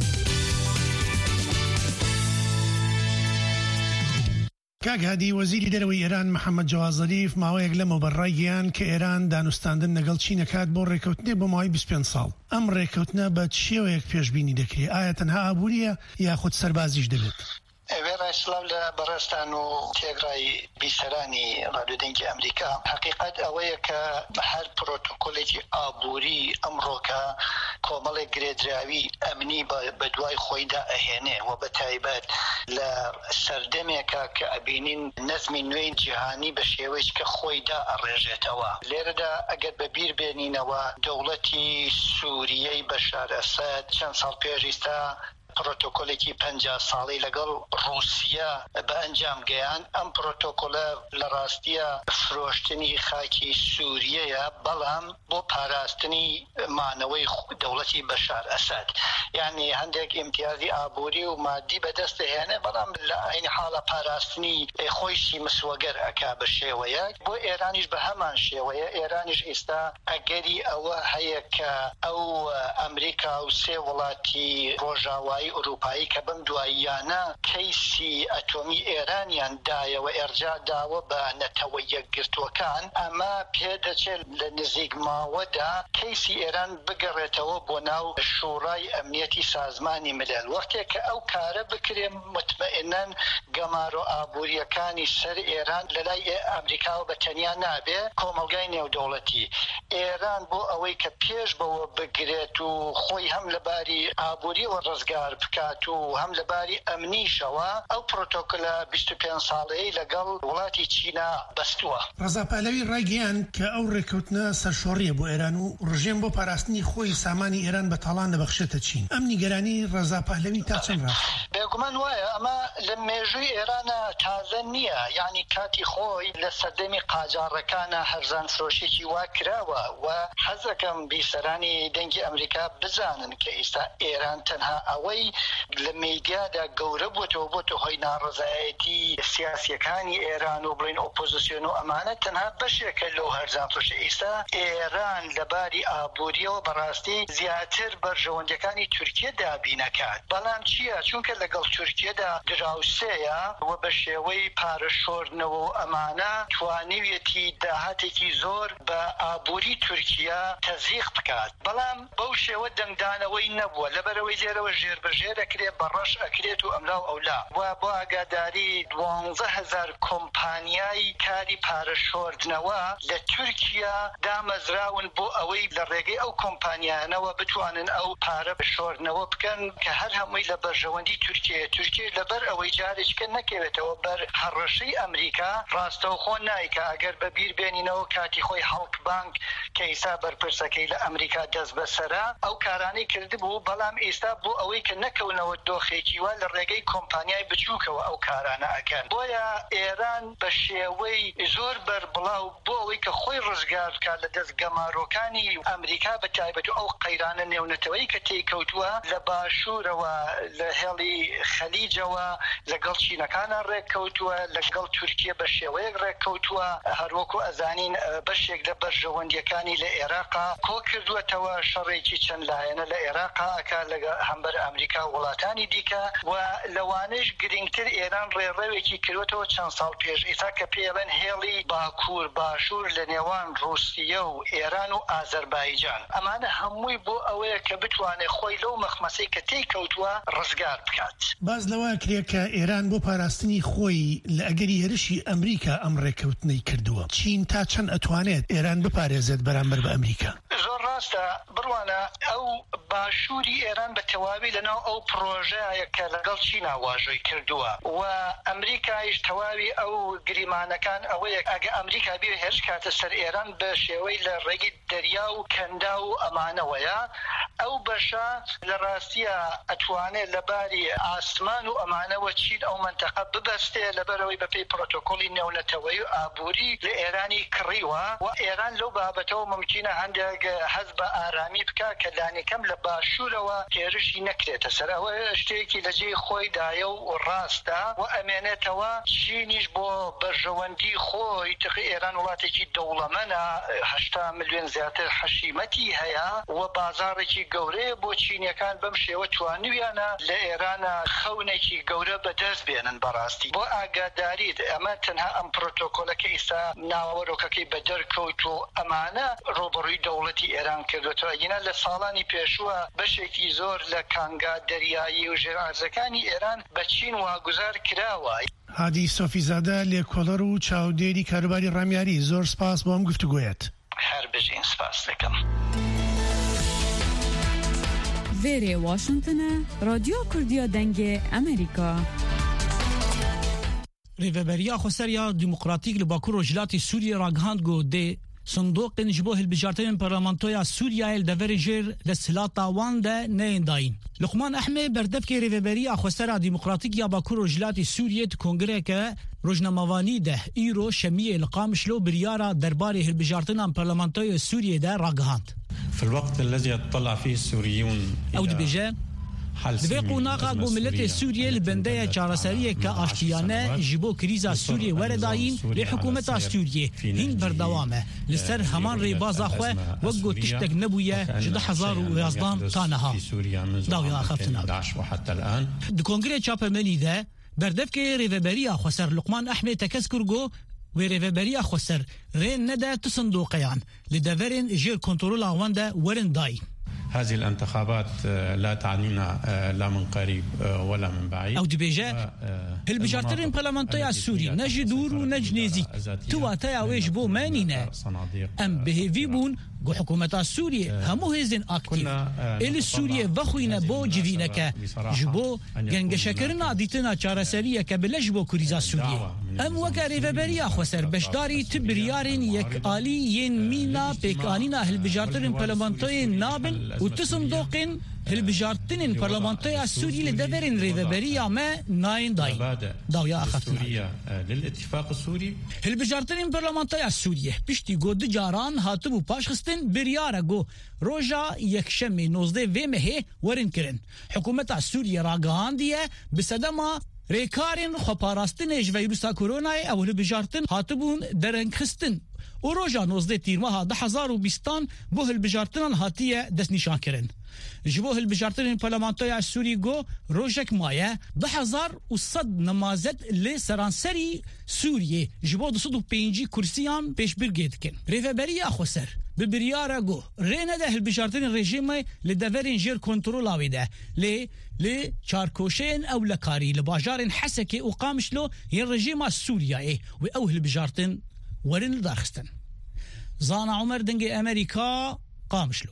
کاگادی وەزیری دەرەوەی ئێران محەممەد جەواد زەریف ماوەیەک لەمە بەڕایگەیان کە ئێران دانوستاندن لەگەڵ چین دەکات بۆ ڕێکەوتنێ بۆ ماوەی 25 ساڵ. ئەم ڕێکەوتنە بە شێوەیەک پێشبینی دەکرێت ئایا تەنها ئابووریە یاخود سەربازیش دەبێت؟ ئێوێ ڕایسلااو لە بەڕێستان و تێگرایی بیسەرانی ڕادیۆدەنگی ئەمریکا حقیقت ئەوەیە کە هەر پرۆتۆکۆلێکی ئابووری ئەمڕۆکە کۆمەڵێک گرێدراوی ئەمنی بە دوای خۆیدا ئەهێنێ و بە تایبەت لە سەردەمێکە کە ئەبینین نەزمی نوێی جیهانی بە شێوەیەک کە خۆیدا ئەڕێژێتەوە. لێرەدا ئەگەر بەبیر بێنینەوە دەوڵەتی سووریەی بەشار ئەسەد چەند ساڵ پێشیستا پرۆتۆکۆلێکی 50 ساڵی لەگەڵ رووسیا بە ئەنجام گەیان. ئەم پرۆتۆکۆلە لە ڕاستیە فرۆشتنی خاکی سووریەیە بەڵام بۆ پاراستنی مانەوەی دەوڵەتی بەشار ئەسەد، یعنی هەندێک ئیمتیازی ئابووری و مادی بەدەست هێنێ بەڵام لە عینی حاڵە پاراستنی خۆیشی مسوەگەر ئەکا بە شێوەیە. بۆ ئێرانیش بە هەمان شێوەیە. ئێرانیش ئێستا ئەگەری ئەوە هەیە کە ئەو ئەمریکا و سێ وڵاتی ڕۆژاوایی ئوروپایی کە بم دواییانە کەیسی ئەتۆمی ئێرانیان دایەوە ئێرجا داوە بە نەتەوە یەکگرتوەکان، ئەمە پێدەچێت لە نزیک ماوەدا کەیسی ئێران بگەڕێتەوە بۆ ناو شوڕای ئەمنیەتی سازمانی ملل. وەختێک کە ئەو کارە بکرێن مطمئنەن گەمارۆ ئابووریەکانی سەر ئێران لە لای ئەمریکاوە بە تەنیا نابێ کۆمەلگای نێودەوڵەتی ئێران بۆ ئەوەی کە پێش بەوە بگرێت و خۆی هەم لەباری ئابووری و ڕزگار بکات و هەم لەباری ئەمنیشەوە ئەو پرۆتۆکۆلە 25 ساڵەیەی لەگەڵ وڵاتی چینە بەستووە. ڕەزا پالەوی ڕایگەیاند کە ئەو ڕێکەوتنە سەرشۆڕیە بۆ ئێران و ڕژێم بۆ پاراستنی خۆی سامانی ئێران بە تاڵان دەبەخشێتە چین. ئەم نیگەرانی ڕەزا پالەوی تا چەند ڕاست؟ بێگومان وایە ئەمە لە مێژووی ئێرانە تازە نییە، یعنی کاتی خۆی لە سەردەمی قاجارەکانە هەرزان فرۆشێکی وا کراوە و حەزەکەم بیسەرانی دەنگی ئەمریکا بزانن کە ئێستا ئێران تەنها ئەوەی لە میدیادا گەورە بۆتە هۆی ناڕزایەتی سیاسیەکانی ئێران و بڵین ئۆپۆزیسیۆن و ئەمانە تەنها بەشێکە لەو هەرزان فرۆشە. ئێستا ئێران لەباری ئابووریەوە بەڕاستی زیاتر بەرژەوەندەکانی تورکیە دابینەکات. بەڵام چییە؟ چونکە لەگەڵ تورکیەدا دراوسەیە و بە شێوەی پارەشۆردنەوە و ئەمانە توانیویەتی داهاتێکی زۆر بە ئابووری تورکیا تەزیق بکات. بەڵام بەو شێوە دەنگدانەوەی نەبووە، لەبەرەوەی لێرەوە ژێربەژێر ئەکرێت بەڕەش ئەکرێت و ئەملا و ئەولا و بۆ ئاگاداری 12,000 کۆمپانیای کاری پارەشۆردنەوە لە تورکیا دامەزراون بۆ ئەوەی لە ڕێگەی ئەو کۆمپانیانەوە بتوانن ئەو پارە بشۆردنەوە بکەن کە هەر هەمووی لە بەرژەوەندی تورکیە لەبەر ئەوەی جارێککە نەکەوێتەوە بەر هەڕەشەی ئەمریکا ڕاستەوخۆ نایکە. ئەگەر بەبیر بێنینەوە کاتی خۆی هەڵک بانک کە ئێستا بەرپرسەکەی لە ئەمریکا دەست بەسەرا ئەو کارانەی کردبوو، بەڵام ئێستا بۆ ئەوەی کە نەکەونەوە دۆخێکی وا لە ڕێگەی کۆمپانیای بچووکەوە ئەو کارانە ئەکەن. بۆیە ئێران بە شێوەی زۆر بەربڵاو بۆ ئەوەی کە خۆی ڕزگار بکات لە دەست گەمارۆکانی ئەمریکا بە تایبەت و ئەو قەیرانە نێونەتەوەی کە تێکەوتووە لە باشوورەوە لە هێڵی خەلیجەوە لەگەڵ چینەکانە ڕێککەوتووە، لەگەڵ تورکیە بە شێوەیەک ڕێککەوتووە، هەروەکو ئەزانین بەشێک لە بەرژەوەندیەکانی لە عێراقا کۆ کردووەتەوە شەڕێکی چەند لایەنە لە عێراقا ئەکا لەگە هەمبەر ئەمریکا وڵاتانی دیکە و لەوانش گرنگتر ئێران ڕێڕەوێکی کردوەتەوە چەند ساڵ پێش ئێستا کە پێڵێن هێڵی باکوور باشوور لە نێوان رووسیە و ئێران و ئازەربایجان. ئەمانە هەمووی بۆ ئەوەیە کە بتوانێت خۆی لەو مەخمەسەی کە تێکەوتووە ڕزگار بکات. باز لەوە کرێ کە ئێران بۆ پاراستنی خۆی لە ئەگەری هێرشی ئەمریکا ئەم ڕێکەوتنەی کردووە. چین تا چەند ئەتوانێت ئێران بپارێزێت بەرامبەر بە ئەمریکا؟ زۆر ڕاستە بڕوانە ئەو باشووری ئێران بە تەواوی لەناو ئەو پرۆژەیە کە لەگەڵ چینا واژۆی کردووە و ئەمریکایش تەواوی ئەو گریمانەکان ئەوەیە ئەگە ئەمریکا بێ هێرش کاتە سەر ئێران بە شێوەی لە ڕێگی دەریا و کەندا و ئەمانەوەیە ئەو بەشە لە ڕاستیە ئەتوانێت لەباری ئاسمان و ئەمانەوە چین ئەو منتەقە ببەستێ لەبەرەوەی بەپێی پرۆتۆکۆلی نێونەتەوەی و ئابووری لە ئێرانی کڕیوە و ئێران لەو بابەتەوە ممکنە هەندێک حەز بە ئارامی بکە کە لانێکەم لە باشوورەوە هێرشی نەکرێتە سەر. ئەوە شتێکی لەجێ خۆی دایە و ڕاستە و ئەمێنێتەوە چینیش بۆ بەرژەوەندی خۆی تقی ئێران وڵاتێکی دەوڵەمەنە 80 ملیۆن زیاتر حەشیمەتی هەیە و بازارێکی گەورەیە بۆ چینیەکان بەم شێوە توانویانە لە ئێرانە خەونێکی گەورە بەدەست بێنن. بەڕاستی بۆ ئاگاداریت ئەمە تەنها ئەم پرۆتۆکۆلەکە ئێستا ناوەڕۆکەکەی بە دەرکەوت و ئەمانە ڕۆبەڕووی دەوڵەتی ئێران کردوێتەوە. یەنە لە ساڵانی پێشووە بەشێکی زۆر لە کانگا دەریایی و ژێرئارزەکانی ئێران بە چین واگوزار کراوە. هادی سۆفیزادە لێکۆڵەر و چاودێری کاروباری ڕامیاری، زۆر سپاس بۆ ئەم گفتوگۆیەت. هەر بژین سپاس دەکەم. وێرێ واشنگتنە رادیۆ کوردیا دەنگێ ئەمریکا. ریڤەبەریە خۆسەریا دیموکراتیک لە باکوور و ژلاتی سووریە ڕاگەهاند گۆ دێ صندوقên ji bo hilbijartên parlamentoya Sûriyayê li deverê jêr desthilatê wan de neyên dayîn. Luqman Ehmê berdevkê rêveberiya xwesera Demokratîk ya Bakur û Jilatê Sûriyê di kongreke rojnamavanî de îro şemiyê li Qamişlo biryara derbarê hilbijartinan parlamentoya Sûriyê de ragihand. Ew dibêje Divê qonaqa ku milletê Sûriyê li bendeye çareseriyeke aştiyane ji bo krîza Sûriyê were dayîn lê hikûmeta Sûriyê hîn berdewam e li ser heman rêbaza xwe wek got tiştek nebûye ji 2011 ta neha dawiya xeftina. Di kongrê çapemenî de berdevkê rêveberiya xweser Luqman Ehmê tekez kir got wê rêveberiya xweser rê nede tu sindoqeyan li deverên jêr kontrola wan de werin dayîn. هذه الانتخابات لا تعنينا لا من قريب ولا من بعيد. او دبيجه البجارترين برلمانتويا سوري نجي دور ونج نزيك تواتايا ويش بو مانينا ام بهيفيبون گو حکومتا سوریه همو هزین اکتیو ایل سوریه وخوینه بو جوینکه جبو گنگشکرنا دیتنا چارەسەریە کە بلەش بۆ کوریزا سووریە ئەم وەکە ڕێڤەبەریە خۆسەر بەشداری تبریارên یەکعالی yên mîna pêkanîna hilbijartinên parlamentoyê nabin û tisim doqên hilbijartinên parlamentoya Sûrî li deverên rêveberiya me nayên dayîn dawya axaftina hilbijartinên parlamentoya Sûriye piştî got du caran hatibû paşxistin biryara got roja yekşemê 19 vê mehê werin kirin hikûmeta Sûriye ragihandiye bi sedema rêkarên xweparastinê ji vîrusa koronayê ew hilbijartin hatibûn derengxistin û roja 19 tîrmeha 2020 bo hilbijartinan hatiye destnîşan kirin. Ji bo hilbijartinên parlamentoya Sûrî got rojek maye 2100 nemazet li seranserî Sûriyê ji bo 205 kursiyan pêşbirgê dikin. Rêveberiya xweser bi biryara got rê nede hilbijartinên rejîmê li deverên jêr kontrola wê de li çarkoşeyên ewlekarî li bajarên Hesekê û Qamişlo yên rejîma Sûriyayê wê ew hilbijartin werin li darxistin. Zana Umer dingê Amerîka Qamişlo.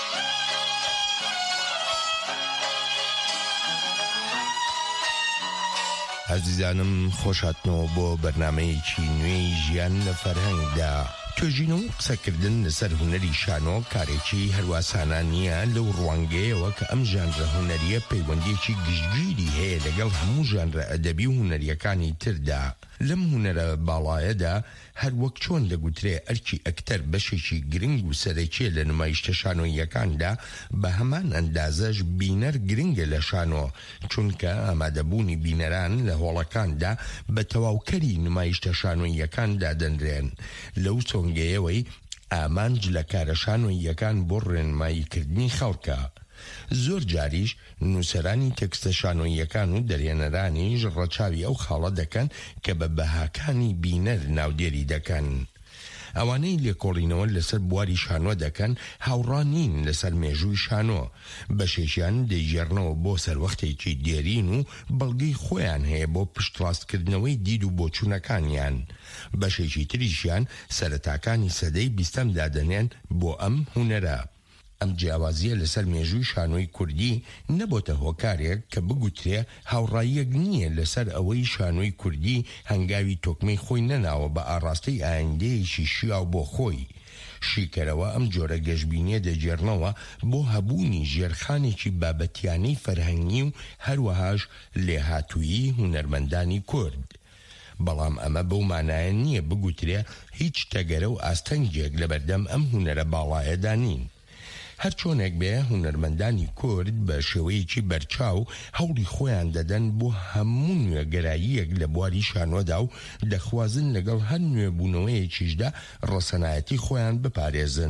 عزیزانم خۆشهاتنەوە بۆ بەرنامەیەکی نوێی ژیان لە فەرهەنگدا توێژین و قسەکردن لەسەر هونەری شانۆ کارێکی هەرواسانە نییە لەو ڕوانگەیەوە کە ئەم ژانرە هونەریە پەیوەندێکی گشتگیری هەیە لەگەڵ هەموو ژانرە ئەدەبی و هونەریەکانی تردا لەم هونەرە باڵایەدا هەر وەک چۆن دەگوترێ ئەرکی ئەکتەر بەشێکی گرنگ و سەرەکیە لە نمایشتە شانۆییەکاندا بە هەمان ئەندازەش بینەر گرنگە لە شانۆ چونکە ئامادەبوونی بینەران لە هۆڵەکاندا بە تەواوکەری نمایشتە شانۆییەکاندا دەنرێن لەو چۆنگەیەوەی ئامانج لە کارە شانۆییەکان بۆ ڕێنماییکردنی خەڵکە زۆر جاریش نووسەرانی تێکستە شانۆییەکان و دەرێنەرانیش ڕەچاوی ئەو خاڵە دەکەن کە بە بەهاکانی بینەر ناودێری دەکەن ئەوانەی لێکۆڵینەوە لەسەر بواری شانۆ دەکەن هاوڕانین لەسەر مێژووی شانۆ بەشێشیان دەیژێڕنەوە بۆ سەروەختێکی دێرین و بەڵگەی خۆیان هەیە بۆ پشتڕاستکردنەوەی دید و بۆچوونەکانیان بەشێکی تریشیان سەرەتاکانی سەدەی 20 دادەنێن بۆ ئەم هونەرە ئەم جیاوازیە لەسەر مێژووی شانۆی کوردی نەبۆتە هۆکارێک کە بگوترێ هاوڕاییەک نییە لەسەر ئەوەی شانۆی کوردی هەنگاوی تۆکمەی خۆی نەناوە بە ئاڕاستەی ئایندەیەکی شیاو بۆ خۆی شیکەرەوە ئەم جۆرە گەشبینیە دەجێڕنەوە بۆ هەبوونی ژێرخانێکی بابەتیانەی فەرهەنگی و هەروەهاش لێهاتوویی هونەرمەندانی کورد بەڵام ئەمە بەو مانایە نییە بگوترێ هیچ تەگەرە و ئاستەنگێک لەبەردەم ئەم هونەرە باڵایەدا نین هەر چۆنێک بێ هونەرمەندانی کورد بە شێوەیەکی بەرچاو هەوڵی خۆیان دەدەن بۆ هەموو نوێگەراییەک لە بواری شانۆدا و دەخوازن لەگەڵ هەر نوێبوونەوەیەکیشدا ڕەسەنایەتی خۆیان بپارێزن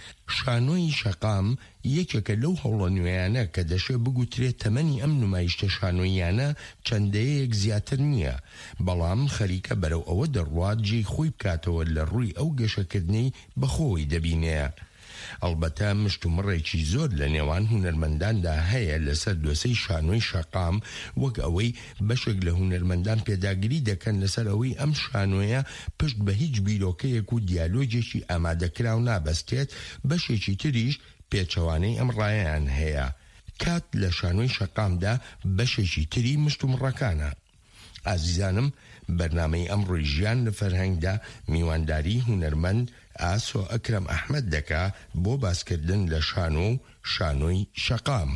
شانۆی شەقام یەکێکە لەو هەوڵە نوێیانە کە دەشێ بگوترێت تەمەنی ئەم نمایشتە شانۆییانە چەندەیەک زیاتر نییە بەڵام خەریکە بەرەو ئەوە دەڕوات جێی خۆی بکاتەوە لە ڕووی ئەو گەشەکردنەی بەخۆی دەبینێ ئەلبەتە مشت و مڕێکی زۆر لە نێوان هونەرمەنداندا هەیە لەسەر دۆسەی شانۆی شەقام وەک ئەوەی بەشێک لە هونەرمەندان پێداگیری دەکەن لەسەر ئەوەی ئەم شانۆیە پشت بە هیچ بیرۆکەیەک و دیالۆجێکی ئامادەکراو نابەستێت بەشێکی تریش پێچەوانەی ئەم ڕایەیان هەیە کات لە شانۆی شەقامدا بەشێکی تری مشت و مڕەکانە ئازیزانم بەرنامەی ئەمڕۆی ژیان لە فەرهەنگدا میوانداری هونەرمەند ئاسۆ ئەکرەم ئەحمەد دەکا بۆ باسکردن لە شانۆ و شانۆی شەقام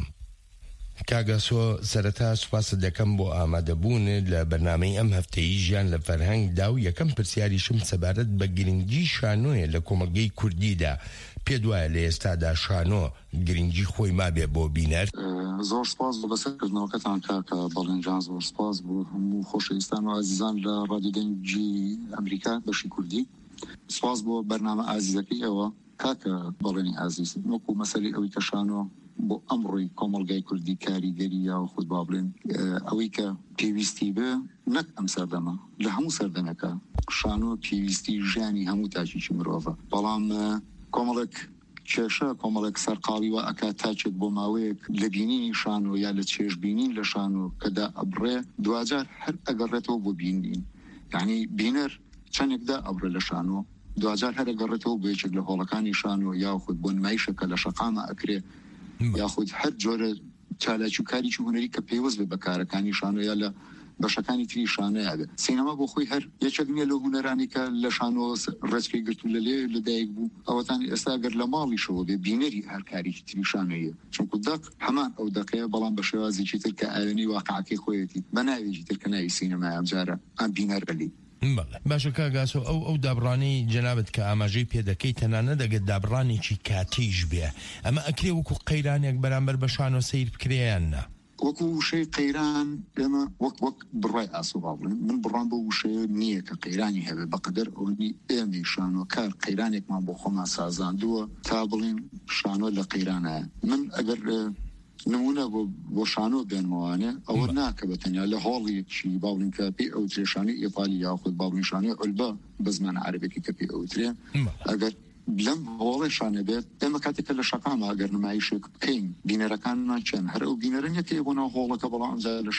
کاگەسۆ سەرەتا سوپاس دەکەم بۆ ئامادەبوون لە بەرنامەی ئەم هەفتەیی ژیان لە فەرهەنگدا و یەکەم پرسیاریشم سەبارەت بە گرنگی شانۆیە لە کۆمەلگەی کوردیدا پێ دوایە لە ئێستادا شانۆ گرنگی خۆی مابێ بۆ بینەر زۆر سپاس بۆ بەسەرکردنەوەکەتان کاکە بەڵێنجان زۆر سپاس بۆ هەموو خۆشەویستان و عزیزان لە ڕادیۆدەنگی ئەمریکا بەشی کوردی سپاس بۆ بەرنامە ئازیزەکەی ئەوە کاکە بەڵێنی ئازیز وەکو مەسەلەی ئەوەی کە شانۆ بۆ ئەمڕۆی کۆمەڵگای کوردی کاریگەری یا خود با بڵێن ئەوەی کە پێویستی بێ نەک ئەم سەردەمە لە هەموو سەردەمەکە شانۆ پێویستی ژیانی هەموو تاجێکی مرۆڤە بەڵام کۆمەڵێک کێشە کۆمەڵێک سەرقاڵیوە ئەکا تاچێک بۆ ماوەیەک لە بینینی شانۆ یا لە چێژبینین لە شانۆ کەدا ئەبڕێ دوجار هەر ئەگەڕێتەوە بۆ بینین یعنی بینەر چەندێکدا ئەبڕێ لە شانۆ دوجار هەر گەڕێتەوە بۆ یەکێک لە هۆڵەکانی شانۆ یاخود بۆ نمایشەکە لە شەقامە ئەکرێ یاخود هەر جۆرە چالاکی و کاریی هوەری کە پێوەست بێ بەکارەکانی شانۆ یا لە بەشەکانی تری شانەیە بێت. سینەما بۆ خۆی هەر یەکێک نییە لە هوەرانی کە لە شانۆ ڕێچکەی گرتو لەلێ لەدایک بوو ئەوەتانی ئێستا گەر لە ماڵیشەوە بێ بینەری هەر کارێکی تری شانەیە چونکو دەق هەمان ئەو دەقەیە بەڵام بە شێوازێکی تر کە ئاوێنی واقعەکەی خۆیەتی بە ناوێکی تر کە ناوی سینەما ئەمجارە ئەم بینەرەلی. باشە کاگاسۆ ئەو دابڕانی جەنابەت کە ئاماژەی پێدەکەی تەنانە دەگەت دابڕانێکی کاتیش بێ ئەمە ئەکرێ وەکو قەیرانێک بەرامبەر بە شانۆ سیر بکرێیاننا وەکو وشەی قەیران ئێمە وەک بڕای ئاسوبا بڵێن من بڕان بۆ وشەیە نییە کە قەیرانی هەبێ بەقەدەر ئەوەی ئێمەی شانۆکار قەیرانێکمان بۆ خۆمان سازاندووە تا بڵین شانۆ لە قەیرانایە من ئەگەر نمونە بۆ شانۆ بێنمەوانێ ئەوە ناکە بە تەنیا لە هۆڵیەکی باڵین کە پێی ئەو ترێشانی ئێپالی یاخود باڵنیشانی ئەلبە بە زمانە عەرەبێکی کە پێی ئەوترێ ئەگەر لەم هۆڵێشانە بێت ئێمە کاتێکە لە شەقامە ئەگەر نمایشێک بکەین بینەرەکانمان چەند هەر ئەو بینەرەنیەکە بۆ ناو هۆڵەکە بەڵام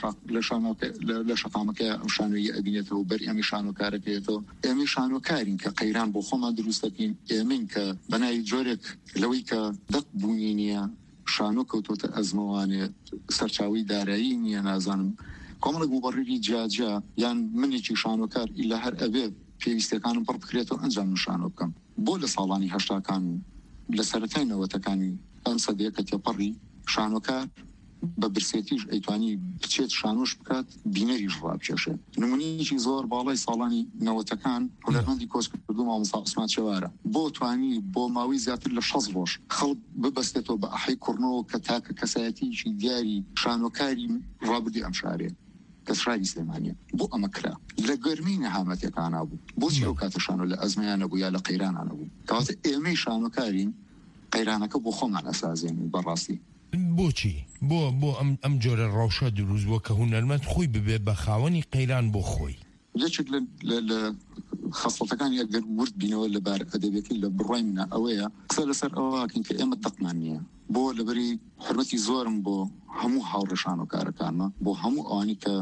لە شەقامەکە ئەم شانۆیی ئەبینێتەوە بەر ئێمە شانۆکارەکەیێتەوە ئێمە شانۆکارین کە قەیران بۆ خۆمان دروستەکەین ئێمەین کە بەناوی جۆرێک لەوەی کە دەق بوونی نییە شانۆ کەوتۆتە ئەزمەوانێت سەرچاوی دارایی نییە نازانم کۆمەڵێک مبەڕێری جاجا یان منێکی شانۆکار ئیلا هەر ئەبێ پێویستەکانم پڕ بکرێتەوە ئەنجام من شانۆ بکەم بۆ لە ساڵانی هەشتاکان لە سەرەتای نەوەتەکانی ئەم سەدەیە کە تێپەڕی شانۆکار بە برسێتیش ئەیتوانی بچێت شانۆش بکات بینەریش ڕابکێشێ نمونەیەکی زۆر باڵای ساڵانی نەوەتەکان هونەرمەندی کۆچکردو مامۆستا عوسمان چێوارە بۆ توانی بۆ ماوەی زیاتر لە 6 ڕۆژ خەڵک ببەستێتەوە بە ئەحەی کوڕنەوە کە تاکە کەسایەتیی دیاری شانۆکاری ڕابردی ئەم شارێ کەسرای سلێمانیە بۆ ئەمە کرا لە گەرمی نەهامەتەکانە بوو بۆچی ئەو کاتە شانۆ لە ئەزمەیانە بوو یا لە قەیرانانە بوو کەواتە ئێمەی شانۆکارین قەیرانەکە بۆ خۆمان ئەسازێنین بەڕاستی بۆچی بۆ ئەم جۆرە ڕەوشە دروست بووە کە هونەرمەند خۆی ببێ بە خاوەنی قەیران بۆ خۆی یەکێک لە خەسڵەتەکانی ئەگەر ورد بینەوە لەبار ئەدەبێتی لە بڕای منە ئەوەیە قسە لەسەر ئەوەکەین کە ئێمە دەقمان نییە بۆ لەبەری حرمەتی زۆرم بۆ هەموو هاوڕێشانۆکارەکانمە بۆ هەموو ئەوانی کە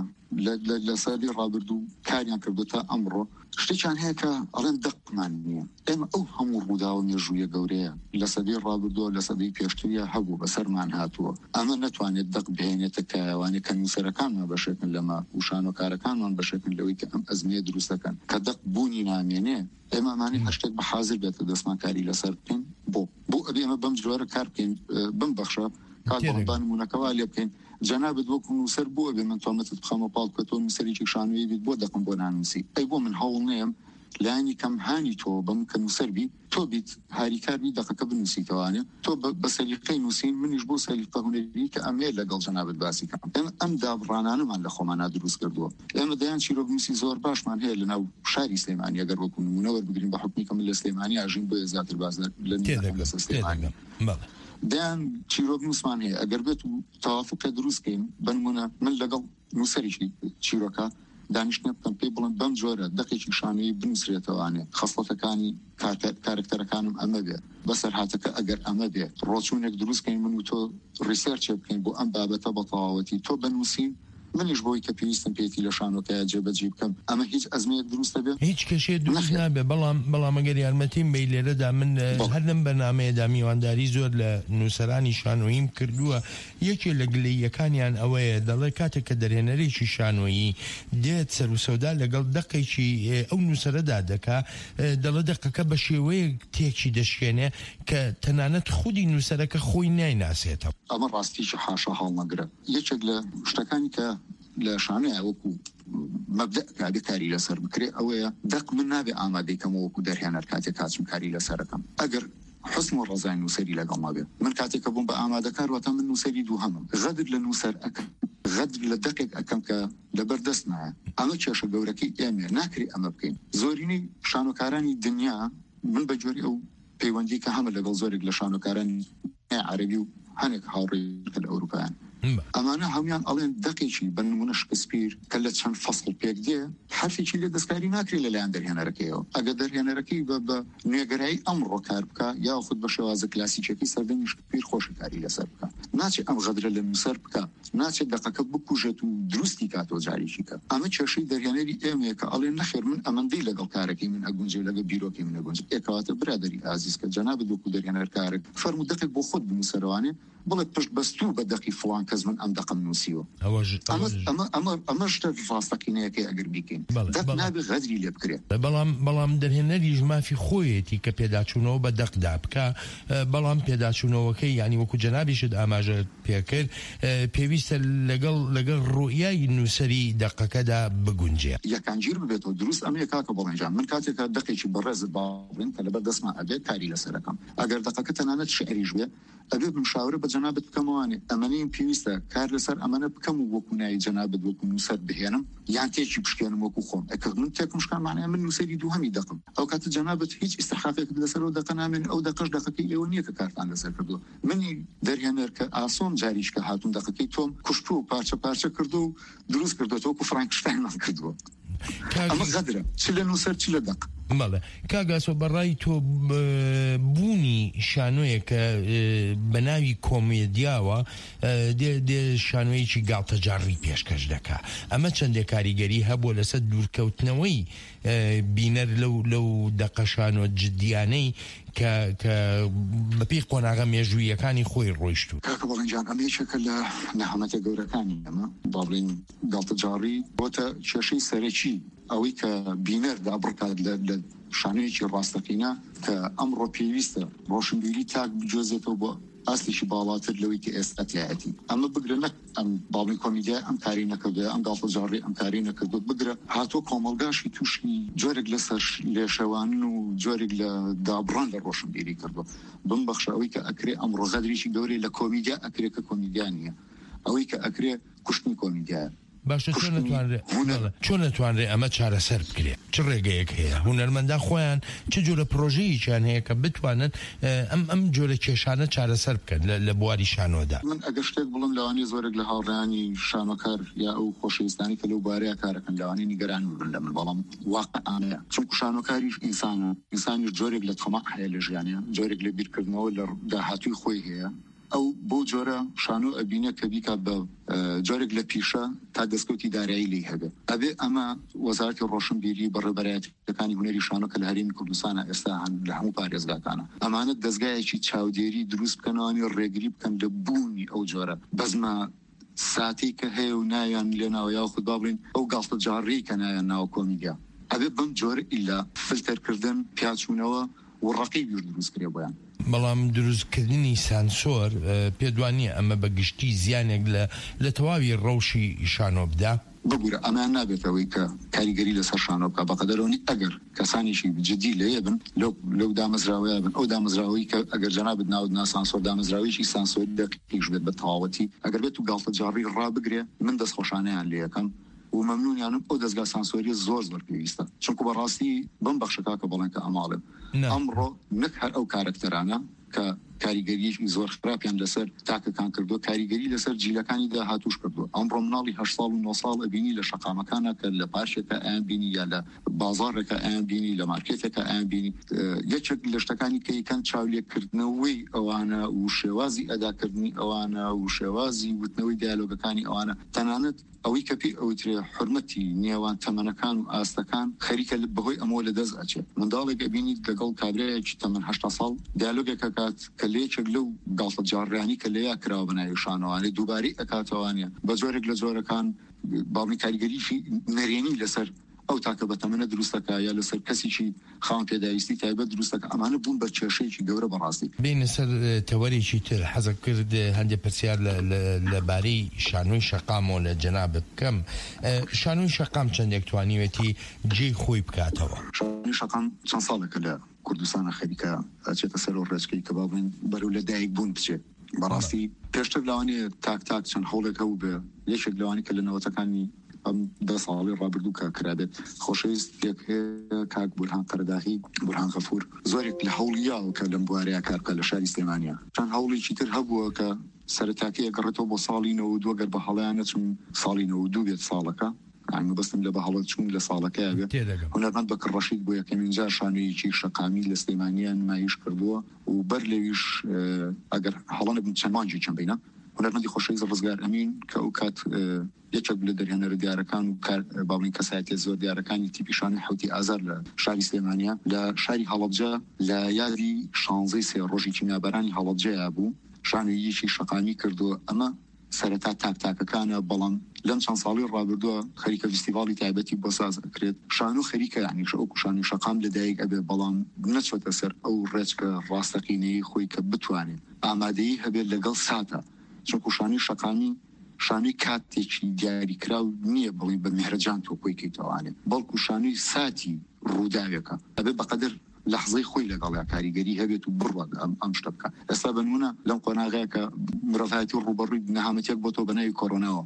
لە سەری ڕابردوو کاریان کردو تا ئەمڕۆ شتێکیان هەیە کە ئەڵێن دەقمان نییە ئێمە ئەو هەموو ڕووداوە مێژوویە گەورەیە لە سەدەی ڕابردووە لە سەدەی پێشتریە هەبوو بەسەرمان هاتووە ئەمە نەتوانێت دەق بهێنێتە کایوانێک کە نووسەرەکانمان بەشێکن لەمە و شانۆکارەکانمان بەشێکن لەوەی کە ئەم ئەزمەیە دروستەکەن کە دەق بوونی نامێنێ ئێمەمانی هەشتێک بە حازر بێتە دەستمانکاری لەسەر بکەین بۆ ئەبێ ئێمە بەم جۆرە کار بکەین بمبەخشە کاکبان نمونونەکەوا لێ بکەین جەنابەت وەکو نووسەر بۆ بێ من تۆمەتت بخەمە پاڵ بکەتەوە نووسەرێکی شانۆیی بیت بۆ دەقم بۆ نانووسی ئەی بۆ من هەوڵ نێم لانی کەم هانی تۆ بەم کە نووسەر بی تۆ بیت هاریکار بی دەقەکە بنووسیتەوانێ تۆ بە سەلیقەی نووسین منیش بۆ سەلیقە هونەری کە ئەمێ لەگەڵ جەنابەت باسی کەم ئەم دابڕانانەمان لە خۆمانە دروست کردووە ئێمە دەیان چیرۆکنووسی زۆر باشمان هەیە لە ناو شاری سلێمانی ئەگەر وەکو نمونە وەربگرین بە حکمی کە من لە سلێمانی ئاژین بۆ زیاتر باز لە سلێمانی دەیان چیرۆکنووسمان هەیە ئەگەر بێت و تەوافقە دروستکەین بنمونە من لەگەڵ نووسەریشی چیرۆکە دانیشتنە بکەم پێی بڵم بەم جۆرە دەقێکی شانۆیی بنووسرێتەوانێ خەسڵەتەکانی کارکتەرەکانم ئەمە بێ بەسەر هاتەکە ئەگەر ئەمە بێ ڕۆچوونێک دروستکەین من و تۆ ڕیسێرچێ بکەین بۆ ئەم بابەتە بە تەواوەتی تۆ بنووسین منیش بۆی کە پێویستم پێێتی لە شانۆکەیە جێبەجێ بکەم ئەمە هیچ ئەزمەیەک دروستە بێت هیچ کەشێ دروست نابێ بەڵام ئەگەر یارمەتیم بە لێرەدا من هەر لەم بەرنامەیەدا میوانداری زۆر لە نووسەرانی شانۆییم کردووە یەکێ لە گلەیەکانیان ئەوەیە دەڵێ کاتێک کە دەرهێنەرێکی شانۆیی دێت سەر و سەودا لەگەڵ دەقێکی ئەو نووسەرەدا دەکا دەڵێ دەقەکە بە شێوەیەک تێکی دەشکێنێ کە تەنانەت خودی نووسەرەکە خۆی نایناسێتەوە ئەمە ڕاستیشە حاشا هەڵنەگرە یەکێک لە شتەکانی کە لە شانەیە وەکو مەبدە کابێ کاری لەسەر بکرێ ئەوەیە دەق من نابێ ئامادەیکەم وەکو دەرهێنەر کاتێک کاچم کاری لەسەرەکەم ئەگەر حسن و ڕزای نووسەری لەگەڵ مابێ من کاتێکە بووم بە ئامادەکار واتە من نووسەری دووهەمم غەدر لە نووسەر ئەەکەم غەدر لە دەقێک ئەەکەم کە لەبەردەست نایە ئەمە کێشە گەورەکەی ئێمێ ناکری ئەمە بکەین زۆرینەی شانۆکارانی دنیا من بە جۆری ئەو پەیوەندی کە هەمە لەگەڵ زۆرێک لە شانۆکارانی عەرەبی و هەنێک هاوڕێی لە ئەوروپایان ئەمانە هەمویان ئەڵێن دقێکی بەنمونە شکسپیر کە لە چەند فەسڵ پێک دێ حرفێکی لێ دەستکاری ناکرێت لەلایەن دەرهێنەرەکەیەوە ئەگەر دەرهێنەرەکەی بە نوێگەرایی ئەمڕۆ کار بکە یا خود بە شێوازە کلاسیکێکی سەردەمی شکسپیر خۆشەکاری لەسەر بکە ناچێت ئەم غەدرە لە نووسەر بکە ناچێت دقەکە بکوژێت و دروستی کاتەوە جارێکی کە ئەمە کێشەی دەرهێنەری ئێمەیە کە ئەڵێن نەخێر من ئەمەندەی لەگەڵ کارەکەی من ئەگونجێ لەگە بیرۆکی من ئەگونج ئێکەواتە برادەری ئازیز کە جەنابەت وەکو دەرهێنەر کارێک فەرموو دقێک بۆ خۆت بنووسەرەوانێ بڵێ پشت بەستوو بە دەقی فڵان کەس من ئەم دەقم نووسیوە ئەمە شتە ڕاستەقینەیەکەی ئەگەر بیکەین دەق نابێ غەدری لێ بکرێت بەڵام دەرهێنەریش مافی خۆیەتی کە پێداچوونەوە بە دەقدا بکە بەڵام پێداچوونەوەکەی ینی وەکو جەنابیشت ئاماژە پێکرد پێویستە لەگەڵ ڕوئیای نووسەری دەقەکەدا بگونجێ یەکانگیر ببێتەوە دروست ئەمەیە کاکە بەڵێنجان من کاتێکە دەقێکی بەڕێزت باڵێن کە لەبەر دەستمان ئەبێت کاری لەسەرەکەم ئەگەر دەقەکە تەنانەت شعریش بێ ئەبێ بمشاورە بە جەنابەت بکەمەوانێ ئەمەنەیم پێویستە کار لەسەر ئەمەنە بکەم و وەکو نای جەنابەت وەکو نووسەر بهێنم یان تێکی بشکێنم وەکو خۆم ئەکە من تێکم شکانمانەیە من نووسەری دووهەمی دەقم ئەو کاتە جەنابەت هیچ ئیستحقاقێک لەسەرەوە دەقە نامێن ئەو دەقەش دەقەکەی ئێوە نییە کە کارتان لەسەر کردووە منی دەرهێنەر کە ئاسۆم جاریش کە هاتوون دەقەکەی تۆم کوشتو و پارچە کردو و دروست کردوەوە وەکو فڕانکشتاینمان کردووە ئەمە غەدرە چ لە نووسەر چ لە دەق مەڵێ کاگاسۆ بەڕای تۆ بوونی شانۆیەکە بە ناوی کۆمێدیاوە دێ شانۆیەکی گاڵتەجاڕی پێشکەش دەکا ئەمە چەندێک کاریگەری هەبووە لەسەر دوورکەوتنەوەی بینەر لەو دەقەشانۆ جدیانەی کە بەپی قۆناغە مێژوویەکانی خۆی ڕۆیشتو کاکە بەڵێنجان ئەمەیەکێکە لە نەهامەتە گەورەکانی ئەمە باڵێن گاڵتەجاڕی بۆتە کێشەی سەرەکی ئەوەی کە بینەر دابڕکات لە شانۆیەکی ڕاستەقینە کە ئەمڕۆ پێویستە ڕۆشنبیری تاک بجۆزێتەوە بۆ ئاستێکی باڵاتر لەوەی کە ئێستا تایەتی ئەمە بگرە نەک ئەم باڵی کۆمیدیا ئەم کاری نەکردوێ ئەم گاڵتەجاڕی ئەم کاری نەکردو بگرە هاتۆ کۆمەڵگاشی تووشی جۆرێک لەسەر لێشەوان و جۆرێک لە دابڕان لە ڕۆشنبیری کردو بمبەخشە ئەوەی کە ئەکرێ ئەمڕۆ غەدریشی گەورەی لە کۆمیدیا ئەکرێ کە کۆمیدیا نییە ئەوەی کە ئەکرێ کوشتنی کۆمیدیایە باشە چۆن نەتوانرێ ئەمە چارەسەر بکرێت چ ڕێگەیەک هەیە هونەرمەندان خۆیان چ جۆرە پرۆژەیەکیان هەیە کە بتوانن ئەم جۆرە کێشانە چارەسەر بکەن لە بواری شانۆدا من ئەگەر شتێک بڵم لەوانی زۆرێک لە هاوڕێیانی شانۆکار یا ئەو خۆشەویستانی کە لەو بارەیە کارەکەن لەوانی نیگەران بن لە من بەڵام واقعانەیە چونکو شانۆکاریش ئینسانی جۆرێک لە تەماع هەیە لە ژیانیە جۆرێک لە بیرکردنەوە لە داهاتووی خۆی هەیە ئەو بۆ جۆرە شانۆ ئەبینە کە بیکات بە جۆرێک لە پیشە تا دەستکەوتی دارایی لی هەبێ ئەبێ ئەمە وەزارەتی ڕۆشنبیری بەڕێبەرایەتەکانی هونەری شانۆ کە لە هەرێمی کوردستانە ئێستا هەن لە هەموو پارێزگاکانە ئەمانە دەستگایەکی چاودێری دروست بکەنەوەی ڕێگری بکەن لە بوونی ئەو جۆرە بەزمە ساتی کە هەیە و نایان لێناوە یا خود بابڕین ئەو گاڵتەجاڕی کە نایان ناوە کۆمیدیا ئەبێ بەم جۆرە ئیلا فلتەرکردن پیاچوونەوە و ڕقی بیر دروست کرێ بۆیان بەڵام دروستکردنی سانسۆر پێدوانیە ئەمە بە گشتی زیانێک لە تەواوی ڕەوشی شانۆ بدا بگورە ئەمان نابێتەوەی کە کاریگەری لەسەر شانۆ بکە بەقەدەرەوەنی ئەگەر کەسانیشی جدی لێیە بن لەو دامەزراوەیە بن ئەو دامەزراوەی کە ئەگەر جەنابەت ناود ناسانسۆر دامەزراویشی سانسۆری دەقیقیش بێت بە تەواوەتی ئەگەر بێت و گاڵتەجاڕی ڕابگرێ من دەستخۆشانەیان لێ یەکەم و مەمنونیانم ئەو دەستگا سانسۆری زۆر پێویستە چونکو بەڕاستی بم بەخشە کە بڵێن کە ئەماڵێن ئەمڕۆ نەک هەر ئەو کارکتەرانە کە کاریگەریەکی زۆر خراپیان لەسەر تاکەکان کردو کاریگەری لەسەر جیلەکانی داهاتوش کردو ئەمڕۆ مناڵی 8 ساڵ و 9 ساڵ ئەبینی لە شەقامەکانە کە لە پاشێکە ئەیان بینی یا لە بازارێکە ئەیان بینی لە مارکێتێکە ئەیان بینی یەکێک لە شتەکانی کە یەکەن چاولێکردنەوەی ئەوانە و شێوازی ئەداکردنی ئەوانە و شێوازی وتنەوەی دیالۆگەکانی ئەوانە تەنانەت ئەوەی کە پێی ئەوترێ حرمەتی نێوان تەمەنەکان و ئاستەکان خەریکە بەهۆی ئەمەوە لە دەست ئەچێت منداڵێک ئەبینی لەگەڵ کابرایەکی تەمەن 8 ساڵ دیالۆگێکە کات کە لێچێک لەو گاڵتەجاڕیانی کە لێیا کراوە بەناوی شانۆوانێ دووبارەی ئەکاتەوانە بە جۆرێک لە جۆرەکان باڵی کاریگەریشی نەرێنی لەسەر ئەو تاکە بەتەمەنە دروستەکە یا لەسەر کەسێکی خاوەن پێداویستی تایبەت دروستەکە ئەمانە بوون بە کێشەیەکی گەورە بەڕاستی بینە سەر تەوەرێکی تر حەزە کرد هەندێک پرسیار لەبارەی شانۆی شەقامەوە لە جەناب بکەم شانۆی شەقام چەندێک توانیوێتی جێی خۆی بکاتەوە شانۆی شەقام چەند ساڵێکە لە کوردستانە خەریکە ئەچێتە سەر و ڕێچکەی کە باڵێن بەرەو لە دایک بوون بچێت بەڕاستی پێشتر لەوانەیە تاک چەند هەوڵێک هەبوو بێ یەکێک لەوانی کە لە نەوەتەکانی ئەم 10 ساڵی ڕابردوو کە کرابێت خۆشەویستێک کاک بورهان قەرداغی بورهان غەفور زۆرێک لە هەوڵیاوە کە لەم بوارەیە کار بکە لە شاری سلێمانیا چەند هەوڵێکی تر هەبووە کە سەرەتاکە ئەگەڕێتەوە بۆ ساڵی 92 گەر بە هەڵەیانە چون ساڵی 92 بێت ساڵەکە يعني بەستم لە بە هەڵە چوون لە ساڵەکە بێت هونەرمەند بەکر ڕەشید بۆ یەکەمین جار شانۆیەکی شەقامی لە سلێمانیان نمایش کردووە و بەر لەویش ئەگەر هەڵە نەبن چەند مانجی چەند بینە هونەرمەندی خۆشەویست ڕزگار ئەمین کە ئەو کات یەکێک لە دەرهێنەرە دیارەکان و باڵین کەسایەتی زۆر دیارەکانی تیپی شانۆی حوتی ئازار لە شاری سلێمانیا لە شاری هەڵەبجە لە یادی 16 سێ ڕۆژی کیمیابەرانی هەڵەبجەیە بوو شانۆیەکی شەقامی کردووە ئەمە سەرەتا تاکتاکەکانە بەڵام لەم چەند ساڵی ڕابردووە خەریکە فستیڤاڵی تایبەتی بۆ ساز ئەکرێت شانۆ خەریکە یعنی ئەو شانۆی شەقام لەدایک ئەبێ بەڵام نەچۆتە سەر ئەو ڕێچکە ڕاستەقینەی خۆی کە بتوانێت ئامادەیی هەبێت لەگەڵ ساتە چونکو شانۆی شەقامی شانۆی کاتێکی دیاریکراو نییە بڵین بە میهرەجان تۆ خۆی کەیتەوانێت بەڵکو شانۆی ساتی ڕووداوێکە ئەبێ بەقەدر لەحظەی خۆی لەگەڵ کاریگەری هەبێت و بڕوە ئەم شتە بکە ئێستا بنمونە لەم قۆناغەیە کە مرۆڤایەتی ڕوبەڕووی نەهامەتێک بۆ تۆ بەناوی کۆرۆناوە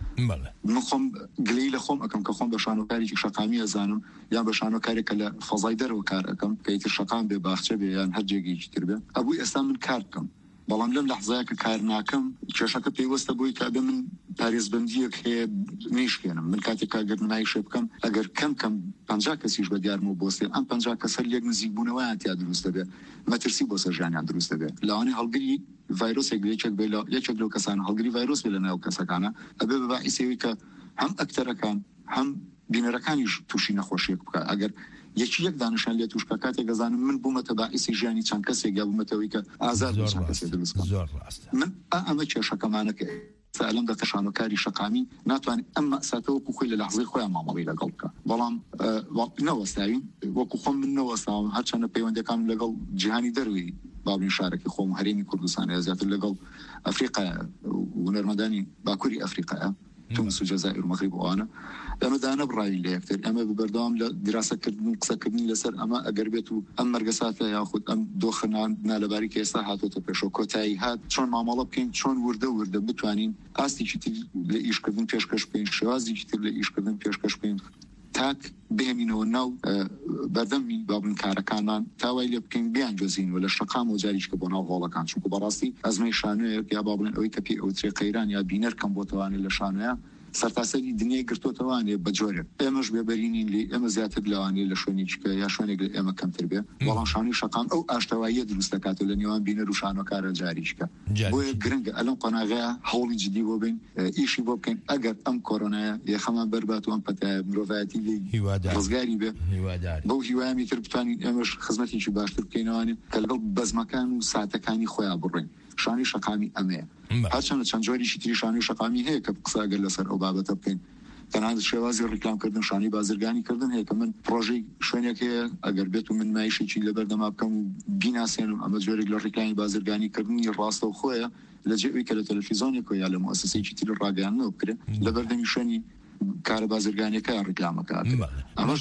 من خۆم گلەی لە خۆم ئەەکەم کە خۆم بە شانۆکارێکی شەقامی ئەزانم یان بە شانۆکارێکە لە فەزای دەرەوە کار ئەەکەم کە ئیتر شەقام بێ باخچە بێ یان هەر جێگەیەکی تر بێ ئەبووی ئێستا من کار بکەم بەڵام لەم لەحظەیە کە کار ناکەم کێشەکە پێیوەستە بۆی کە ئەبێ من پارێزبەندیەک هەیە نیشکێنم من کاتێک کاگەر نمایشێ بکەم ئەگەر کەم 50 کەسیش بە دیارمەوە بۆستێ ئەم 50 کەسە لێک نزیکبوونەوەیان تیا دروست دەبێت مەترسی بۆ سەر ژیانیان دروست دەبێت لەوانەیە هەڵگری ڤایرۆسێک یەکێک لەو کەسان هەڵگری ڤایرۆس بێ لە ناو کەسەکانە ئەبێ بە باعیسەوەی کە هەم ئەکتەرەکان هەم بینەرەکانیش تووشی نەخۆشیەک بکە ئەگەر یەک دانیشان لێت توشکە کاتێک گەزانم من بوومەتە باعیسی ژیانی چەند کەسێک یا بوومەتەوەی کە ئازاد چەند کەسێک دروست بکەم من ئەمە کێشەکەمانەکە سالم دەکە شانۆکاری شەقامی ناتوانێت ئەم مەساتە وەکو خۆی لە لەحظەی خۆیان مامەڵی لەگەڵ بکە بەڵام نەوەستاوین وەکو خۆم من نەوەستاوم هەرچەندە پەیوەندەکان لەگەڵ جیهانی دەروی باڵین شارێکی خۆم هەرێمی کوردستانە زیاتر لەگەڵ ئەفریقا و هونەرمەندانی باکووری ئەفریقایە تونس و جەزائیر و مەغریب ئەوانە ئەمە دانە بڕایی لە یەکتر ئەمە ببەردەوام لە دیراسەکردن و قسەکردنی لەسەر ئەمە ئەگەر بێت و ئەم مەرگەساتە یاخود ئەم دۆخەنان نالەباری کە ئێستا هاتۆتە پێشەوە کۆتایی هات چۆن مامەڵە بکەین چۆن وردە بتوانین ئاستێکی تر لە ئیشکردن پێشکەش بکەین شێوازێکی تر لە ئیشکردن پێشکەش بکەین تاک بهێنینەوە ناو بەردەمی بابن کارەکانان تاوای لێ بکەین بیان جۆزینەوە لە شەقام و جاریشکە بۆ ناو هۆڵەکان چونکە بەڕاستی ئەزمەی شانۆیەک یا بابڵێن ئەوەی کە پێ ئەوترێ قەیران یا بینەر کەم بۆ توانێت لە شانۆیە سەرتاسەری دنیای گرتوتەوانێ بە جۆرێک ئێمەش بێبەرینین لێ ئێمە زیاتر لەوانێ لە شوێنێککە یا شوێنێک لە ئێمە کەمتر بێ بەڵام شانۆی شەقام ئەو ئاشتەواییە دروست دەکاتەوە لە نێوان بینەر و شانۆکارە جاریشکە بۆیە گرنگە ئەلەم قۆناغەیە هەوڵی جدی بۆ بین ئیشی بۆ بکەین ئەگەر ئەم کۆرۆنایە یەخەمان بەربات و ئەم پەتایە مرۆڤایەتی ڕزگاری بێ بەو هیوایەمی تر بتوانین ئێمەش خزمەتێکی باشتر بکەینەوانێت کە لەگەڵ بەزمەکان و ساتەکانی خۆیان بڕێن شانۆی شەقامی ئەمەیە هەرچەندە چەند جۆریشی تری شانۆی شەقامی هەیە کە قسەگەر لەسەر ئەو بابەتە بکەین تەنها شێوازی ڕیکلامکردن شانی بازرگانی کردن هەیە کە من پرۆژەی شوێنێک هەیە ئەگەر بێت و من مایشێکی لەبەردەما بکەم و بیناسێنم ئەمە جۆرێک لە ڕیکلامی بازرگانی کردنی ڕاستە و خۆیە لە جێوەی کە لە تەلەڤیزۆنێک یا لە مؤسسەیەکی تر ڕاگەیانەوە بکرێت لەبەردەمی شوێنی کارە بازرگانیەکە ڕیکلامەکە ئەمە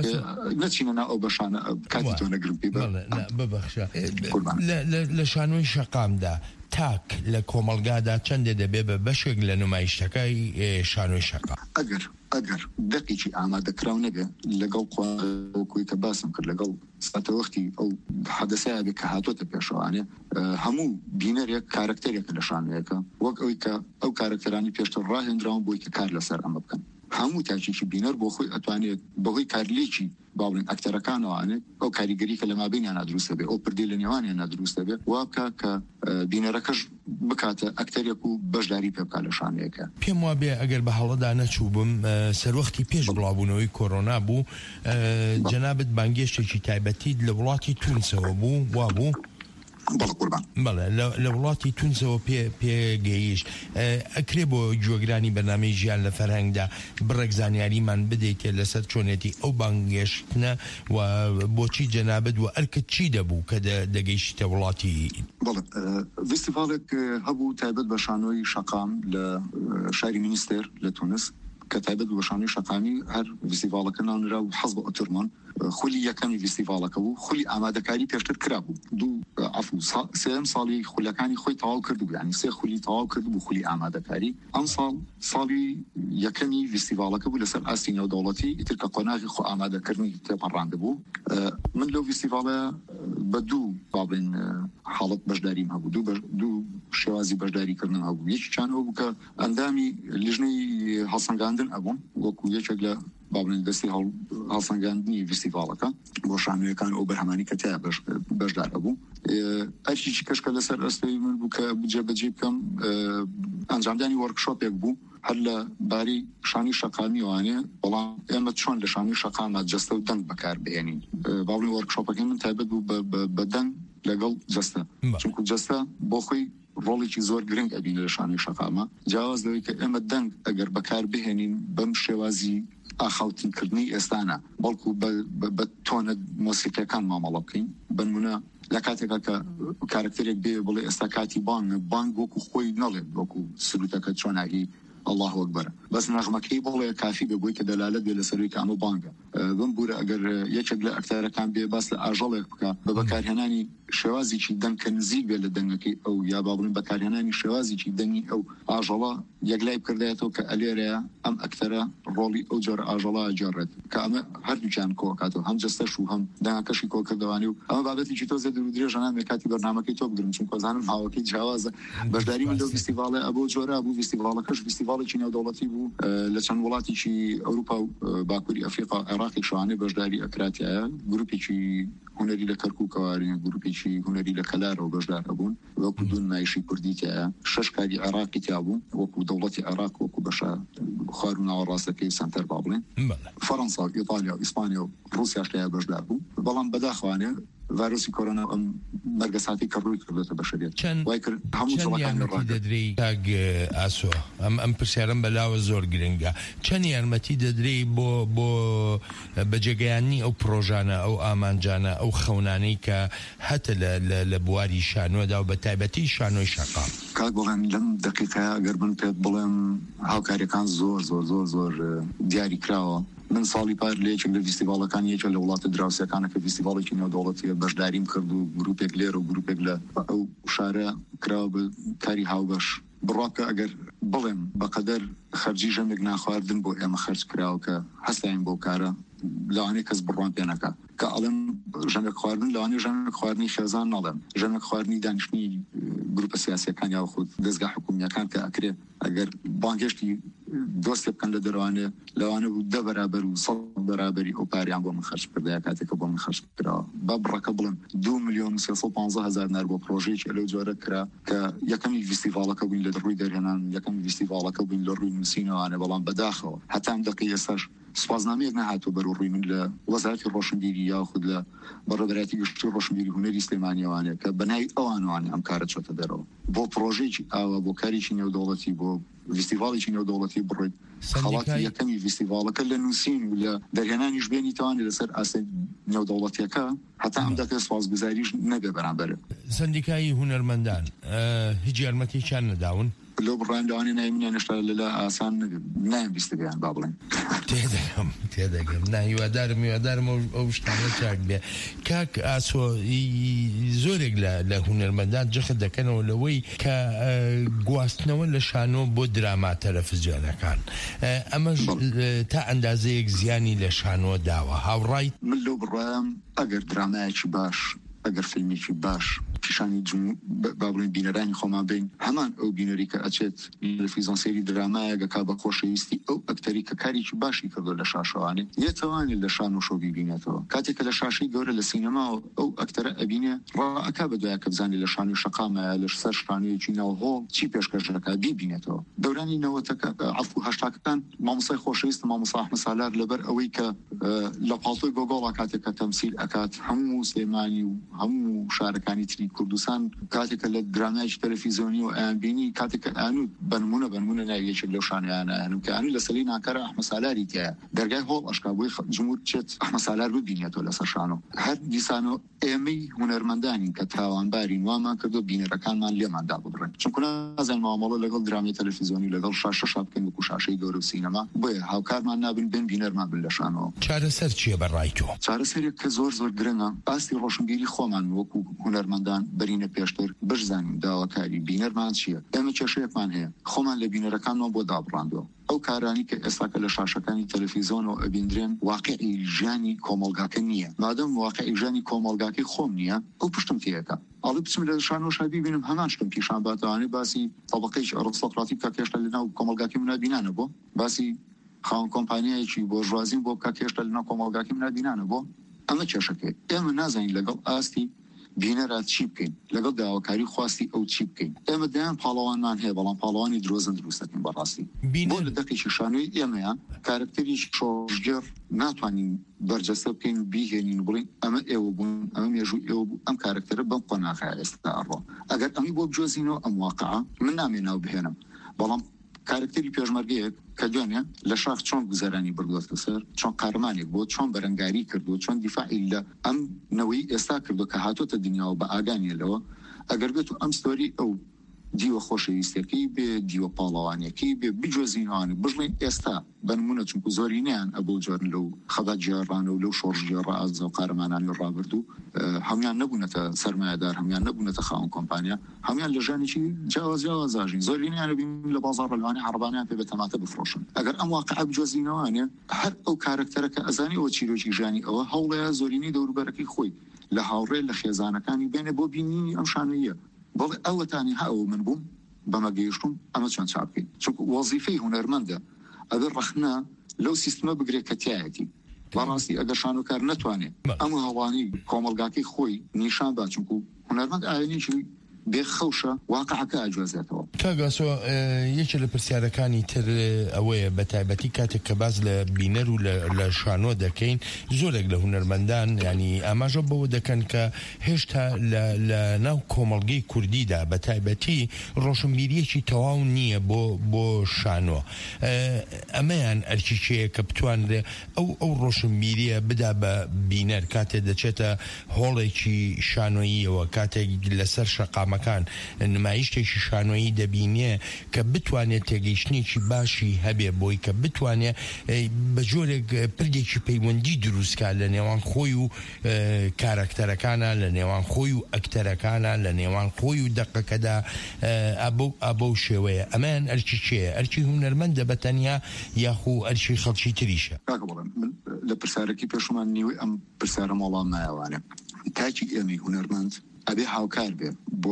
نەچینە ئەو بەشانە کاتی تۆ نەگرم پێ ببەخشە لە شانۆی شەقامدا تاک لە کۆمەلگادا چەندێ دەبێ بە بەشێک لە نمایشتەکەی شانۆی شەقام ئەگەر دقیقی ئامادەکراو نەبێ لەگەڵ کوی کە باسم کرد لەگەڵ ساتەوەختی ئەو حەدەسەیە بێ کە هاتۆتە پێشەوانێ هەموو بینەرێک کارکتەرێکە لە شانۆیەکە وەک ئەوی کە ئەو کارکتەرانی پێشتر ڕاهێنراون بۆی کە کار لەسەر ئەمە بکەن هەموو تاکیکی بینەر بۆ خۆی ئەتوانێت بەهۆی کارلێکی باڵێن ئەکتەرەکانەوانێت ئەو کاریگەری کە لە مابینیان نادروستە بێ ئەو پردی لە نێوانیان نادروستە بێت وابکە کە بینەرەکەش بکاتە ئەکتەرێک و بەشداری پێ بکات لە شانۆیەکە پێم وابێ ئەگەر بە هەڵەدا نەچوو بم سەروەختی پێش بڵاوبوونەوەی کۆرۆنا بوو جەنابەت بانگێشتێکی تایبەتی لە وڵاتی تونسەوە بوو وابوو بەڵێ لە وڵاتی تونسەوە پێگەیش ئەکرێ بۆ جۆگرانی بەنامەی ژیان لە فەرهەنگدا بڕێک زانیاریمان بدەیتێ لەسەر چۆنێتی ئەو بانگێشتنە و بۆچی جەنابەت و ئەرکت چی دەبوو کە دەگەیشتە وڵاتی فستیڤالێک هەبوو تایبەت بە شانۆی شەقام لە شاری مینیستێر لە تونس کە تایبەت بە شانۆی شەقامی هەر فستیڤالەکە ناونرا و حەز بە ئۆتۆرمان خولی یەکەمی فستیڤالەکە بوو خولی ئامادەکاری پێشتر کرابوو سێم ساڵی خولەکانی خۆی تەواو کردبوو یعنی سێ خولی تەواو کردبوو خولی ئامادەکاری ئەم ساڵی یەکەمی فستیڤالەکە بوو لەسەر ئاستی نێودەوڵەتی ئیتر کە قۆناغی خۆ ئامادەکردنی تێپەڕاندە بوو من لەو فستیڤالە بە دوو بابڵێن حاڵەت بەشداریم هەبوو دوو شێوازی بەشداریکردن هەبوو یەکیان ئەو بوو کە ئەندامی لیژنەی هەڵسەنگاندن ئەبوون وەکو یەکێک لە بابلین دەستی هەڵسەنگاندنی فستیڤالەکە بۆ شانۆیەکان ئەو بەرهەمانی کە تیا بەشدار هەبوو ئەرشی کەشکە لەسەر ئەستەی من بوو کە جێبەجێ بکەم ئەنجامدانی وەرکشۆپێک بوو هەر لە باری شانی شەقامی وانێ بەڵام ئێمە چۆن لە شانی شەقامە جەستە و دەنگ بەکار بهێنین باڵی وەرکشۆپەکەی من تایبەت بوو بە دەنگ لەگەڵ جەستە چونکو جەستە بۆ خۆی ڕۆڵێکی زۆر گرنگ ئەبینە لە شانی شەقامە جیاواز لەوەی کە ئێمە دەنگ ئەگەر بەکار بهێنین بەم شێوازی ئاخاوتنکردنی ئێستانە بەڵکو بە تۆنە مۆسیقیەکان مامەڵە بکەین بنمونە لە کاتێکا کە کارکتێرێک بێ بڵێ ئێستا کاتی بانگ وەکو خۆی نەڵێ وەکو سروتەکە چۆناهی الله أكبر بس نغمكي بوله كافي بقولك دلالة بلسروي كانوا بانجا بنبورة أجر يشجع أكثر كان بس لأجلك ببكار هناني شوازي شيء دن كنزيق ولا دنكي أو يا بابلين بكار هناني شوازي شيء دني أو أجلا يجلب كرديته كأليريا أم أكثر رولي أجر أجلا جرد كأم هر كان كوكاتو هم جست شو هم دنكشي كوكدوانيو أما بعد تيجي توزع درودري جانا مكاتي برنامجي توب قرن شو كذا هم هواكي جواز بجداري من دو فيستيفال أبو جورا أبو فيستيفال كش فيستيفال چینە دەوڵەتی بوو لە چەند وڵاتیی ئەوروپا و باکووری ئەفریقا عێراقی شوانێ بەشداری ئەکراتایە گروپێکی هونەری لە کەرکووکەوارین گروپێکی هونەری لە کەلارەوە بەشدار هەبوون وەکو دوو نمایشی کوردی تایە 6 کاری عێراقی تیا بوو وەکو دەوڵەتی عێراق وەکو بەشە خوار و ناوەڕاستەکەی سنتەر با بڵێن فەڕەنسا و ئیتالیا و ئیسپانیا و رووسیاش تیا بەشدار بوو بەڵام بەداخوانێ ڤایرۆسی کۆرۆنا ئەم مەرگەساتی کە ڕووی کردێتە بەشەریەت وای کرد هەموو چەند دەدرێ تاگ ئاسۆ ئەم پرسیارم بەلاوە زۆر گرنگە چەند یارمەتی دەدرێ بۆ بەجێگەیانی ئەو پرۆژانە ئەو ئامانجانە ئەو خەونانەی کە هەتە لە بواری شانۆدا و بە تایبەتی شانۆی شەقام کاک بڵێن لەم دقیقەیە ئەگەر من پێت بڵێم هاوکاریەکان زۆر دیاری کراوە من ساڵی پار لە یەکێک لە فیستیڤالەکان یەکێک لە وڵاتە دراوسەکانە کە فیستیڤاڵێکی نێودەوڵەتیە بەشداریم کرد و گروپێک لێرە و گروپێک لە ئەو شارە کراوە بە کاری هاوبەش بڕاکە ئەگەر بڵێم بەقەدەر خەرجی ژەمێک ناخواردن بۆ ئێمە خەرج کراوە کە هەستاین بۆ کارە لەوانەیە کەس بڕوان پێ نەکا کە ئەڵێم ژەمێک خواردن لەوانەیە ژەمێک خواردنی خێزان نەڵێم ژەمێک خواردنی دانیشتنی گروپە سیاسیەکان یا خود دەستگا حکوومیەکان کە ئەکرێ ئەگەر بانگێشتی دۆست بکەن لە دەروانێ لەوانە بوو 10 بەرابەر و 100 بەرابەری ئەو پاریان بۆ من خەرج کردەیە کاتێکە بۆ من خەرج کراوە با بڕەکە بڵم 2,315,000 دینار بۆ پرۆژەیەکی لەو جۆرە کرا کە یەکەمی فیستیڤالەکە بووین لە ڕووی دەرهێنان یەکەمی فیستیڤالەکە بووین لە ڕووی نووسینەوەوانە بەڵام بەداخەوە هەتا ئەم دەقەی ئێستاش سوپاسنامەیەک نەهاتوە بەرەو ڕووی من لە وەزارەتی ڕۆشنبیری یاخود لە بەڕێوەبەرەتی گشتی ڕۆشنبیری هونەری سلێمانیەوانەیە کە بەنای ئەوانوانە ئەم کارە چۆتە دەرەوە بۆ پرۆژەیەکی ئاوە بۆ کارێکی نێودەوڵەتی بۆ فیستیڤاڵێکی نێودەوڵەتی بڕێت خەڵاتی یەکەمی فیستیڤالەکە لە نووسین و لە دەرهێنانیش بێنی توانێت لەسەر ئاستی نێودەوڵەتیەکە هەتا ئەم دەکە سوپاسگوزاریش نەبێ بەرامبەرە سندیکای هونەرمەندان هیچ یارمەتێکیان نەداون لو بڕان لەوانێ ناوینە نشتا لەلا ئاسان نایم بیستەکەیان با بڵێن تێدەگەم هیوادارم ئەو شتانە چاک بێ کاک ئاسۆ زۆرێک لە هونەرمەندان جەخت دەکەنەوە لەوەی کە گواستنەوە لە شانۆ بۆ دراما تەلەڤیزیۆنەکان ئەمەش تا ئەندازەیەک زیانی لە شانۆ داوە هاوڕای من لەو بڕام ئەگەر درامایەکی باش ئەگەر فیلمێکی باش پیشانی بابڵین بینەرانی خۆمان بین هەمان ئەو بینەری کە ئەچێت تەلەڤیزیۆن سەیری درامایەکە بە خۆشەویستی ئەو ئەکتەری کە کارێکی باشی کردو لە شاشەوانێ یەتوانێت لە شان و شۆ ببینێتەوە کاتێککە لە شاشەی گەورە لە سینەماوە ئەو ئەکتەرە ئەبینێ ڕائەکا بە دوایە کە بزانێت لە شانی شەقامە لە سەر شانەیەکی ناوهۆڵ چی پێشکەشەکە بیبینێتەوە دەورانی نەوەتەکە عەفو هەشتاکەکان مامۆسای خۆشەویست مامۆستا ئەحمەد سالار لەبەر ئەوەی کە لە پاڵتۆی گۆگۆڵا کاتێککە تەمسیل ئەکات هەموو سلێمانی و هەموو شارەکانی تری کوردستان کاتێکە لە درامایکی تەلەڤیزیۆنی و ئەیانبینی کاتێککە ئەنوود بنمونە ناویەکێک لەو شانەیانە هەنوو کە ئەنوو لە سەلی ناکارە ئەحمەد سالاری تایە دەرگای هۆڵ ئەشکا بۆی جمهور چێت ئەحمەد سالار ببینێتەوە لەسەر شانۆ هەر دیسانۆ ئێمەی هونەرمەندانین کە تاوانبارین وامان کردو بینەرەکانمان لێماندا ببڕێن چونکە نازانین مامەڵە لەگەڵ درامی تەلەڤیزیۆنی لەگەڵ شاشە بکەین وەکو شاشەی گەورە و سینەما بۆیە هاوکارمان نابن بن بینەرمان بن لە شانەوە چارەسەر چییە بەڕای تۆ چارەسەرێک کە زۆر گرنگە ئاستی ڕۆشنبیری خۆمان وەکو هونەرمەندان هەمومان بەرینە پێشتر بشزانین داواکاری بینەرمان چییە. ئێمە کێشەیەکمان هەیە خۆمان لە بینەرەکانمان بۆ دابڕاندەوە. ئەو کارانی کە ئێستاکە لە شاشەکانی تەلەڤیزۆنەوە ئەبیندرێن واقعی ژیانی کۆمەلگاکە نییە. مادەم واقعی ژیانی کۆمەلگاکەی خۆم نییە ئەو پشتم تێیەکە. ئاڵی بچم لە شانۆشا ببینم هەمان شتم پیشان باتوانێت باسی تەبەقەی ئەڕۆستۆقراتی بکە کێشتا لەناو کۆمەلگاکەی منە بینانە بۆ باسی خاوەن کۆمپانیایەکی بۆ ژوازین بۆ بکە کێشتا لەناو کۆمەلگاکەی منە بینانە بۆ ئەمە کێشەکەی. ئێمە نازانین لەگەڵ ئاستی بینەرات چی بکەین لەگەڵ داواکاری خواستی ئەو چی بکەین. ئێمە دایان پاڵەوانمان هەیە بەڵام پاڵەوانی درۆزن دروستەکەین بەڕاستی بۆ لە دەقێکی شانۆی ئێمەیە کارکتەریش شۆژگەر ناتوانین بەرجەستە بکەین و بیهێنین و بڵین ئەمە ئێوە بوون ئەمە مێژوو ئێوە بوو ئەم کارکتەرە بەم قۆناغایە ئێستا ئەڕۆ ئەگەر ئەمی بۆ بجۆزینەوە ئەم واقعە من نامێناو بهێنم بەڵام کارکتەری پێشمەرگەیەک کە دوێنێ لە شاخ چۆن گوزەرانی بردووەتە سەر چۆن قارمانێک بۆ چۆن بەرەنگاری کردو چۆن دیفاعی لە ئەم نەوەی ئێستا کردو کە هاتوۆتە دنیاوە بە ئاگانیەوە ئەگەر بێت و ئەم ستۆری ئەو دیوە خۆشەویستەکەی بێ دیوە پاڵەوانیەکەی بێ بجۆزینەوەی بژڵین ئێستا بنمونە چونکو زۆری نیان ئەبوو جۆرن لەو خەبات جیێڕانە و لەو شۆڕژێڕە ئازە و قارەمانانی ڕابردوو هەمیان نەبوونەتە سەرمایەدار هەمیان نەبوونەتە خاوەن کۆمپانیا هەمیان لە ژانێکی جیاوازاژین زۆری نیانە بین لە بازاڕ لەوانێ عەرەبانیان پێ بە تەماتە بفرۆشن ئەگەر ئەم واقعە بجۆزینەوەیانێ هەر ئەو کارکتەرەکە ئەزانی ئەوە چیرۆکی ژانی ئەوە هەوڵەیە زۆرینی دەوروبەرەکەی خۆی لە هاوڕێ لە خێزانەکانی بێنێ بۆ بینینی ئەم شانەیە بەڵێ ئەوەتانی هەوە من بووم بەمە گەیشتم ئەمە چۆن چاپ بکەین چونکو وەزیفەی هونەرمەندە ئەگەر ڕەخنە لەو سیستمە بگرێت کە تایەتی بەڕاستی ئەگەر شانۆکار نەتوانێت ئەمە هەڵوانی کۆمەلگاکەی خۆی نیشان با چونکو هونەرمەند ئاینێکی بێخەوشە واقعەکە ئاجوازێتەوە. کاگاسۆ یەکێ لە پرسیارەکانی تر ئەوەیە بە تایبەتی کاتێک کە باز لە بینەر و لە شانۆ دەکەین زۆرێک لە هونەرمەندان ینی ئاماژە بەوە دەکەن کە هێشتا لە ناو کۆمەڵگەی کوردیدا بە تایبەتی ڕۆشنبیریەکی تەواو نییە بۆ شانۆ ئەمەیان ئەرکیچەیە کە بتوانرێ ئەو ڕۆشنبیریە بدا بە بینەر کاتێ دەچێتە هۆڵێکی شانۆییەوە کاتێک لەسەر شەقام مەکان نمایشتێکی شانۆیی دەبینێ کە بتوانێت تێگەیشتنێکی باشی هەبێ بۆی کە بتوانێت بە جۆرێک پردێکی پەیوەندی دروستکە لە نێوان خۆی و کارەکتەرەکانە لە نێوان خۆی و ئەکتەرەکانە لە نێوان خۆی و دەقەکەدا ئەبە و شێوەیە ئەمان ئەرکی چێە ئەرکی هونەرمەندە بەتەنیا یاخو ئەرکی خەڵکی تریشە لە پرسیارەکی پێشمان نیوەی ئەم پرسیارە مۆڵام نایەوانێ تاکی ئێمەی هونەرمەند ئەبێ هاوکار بێ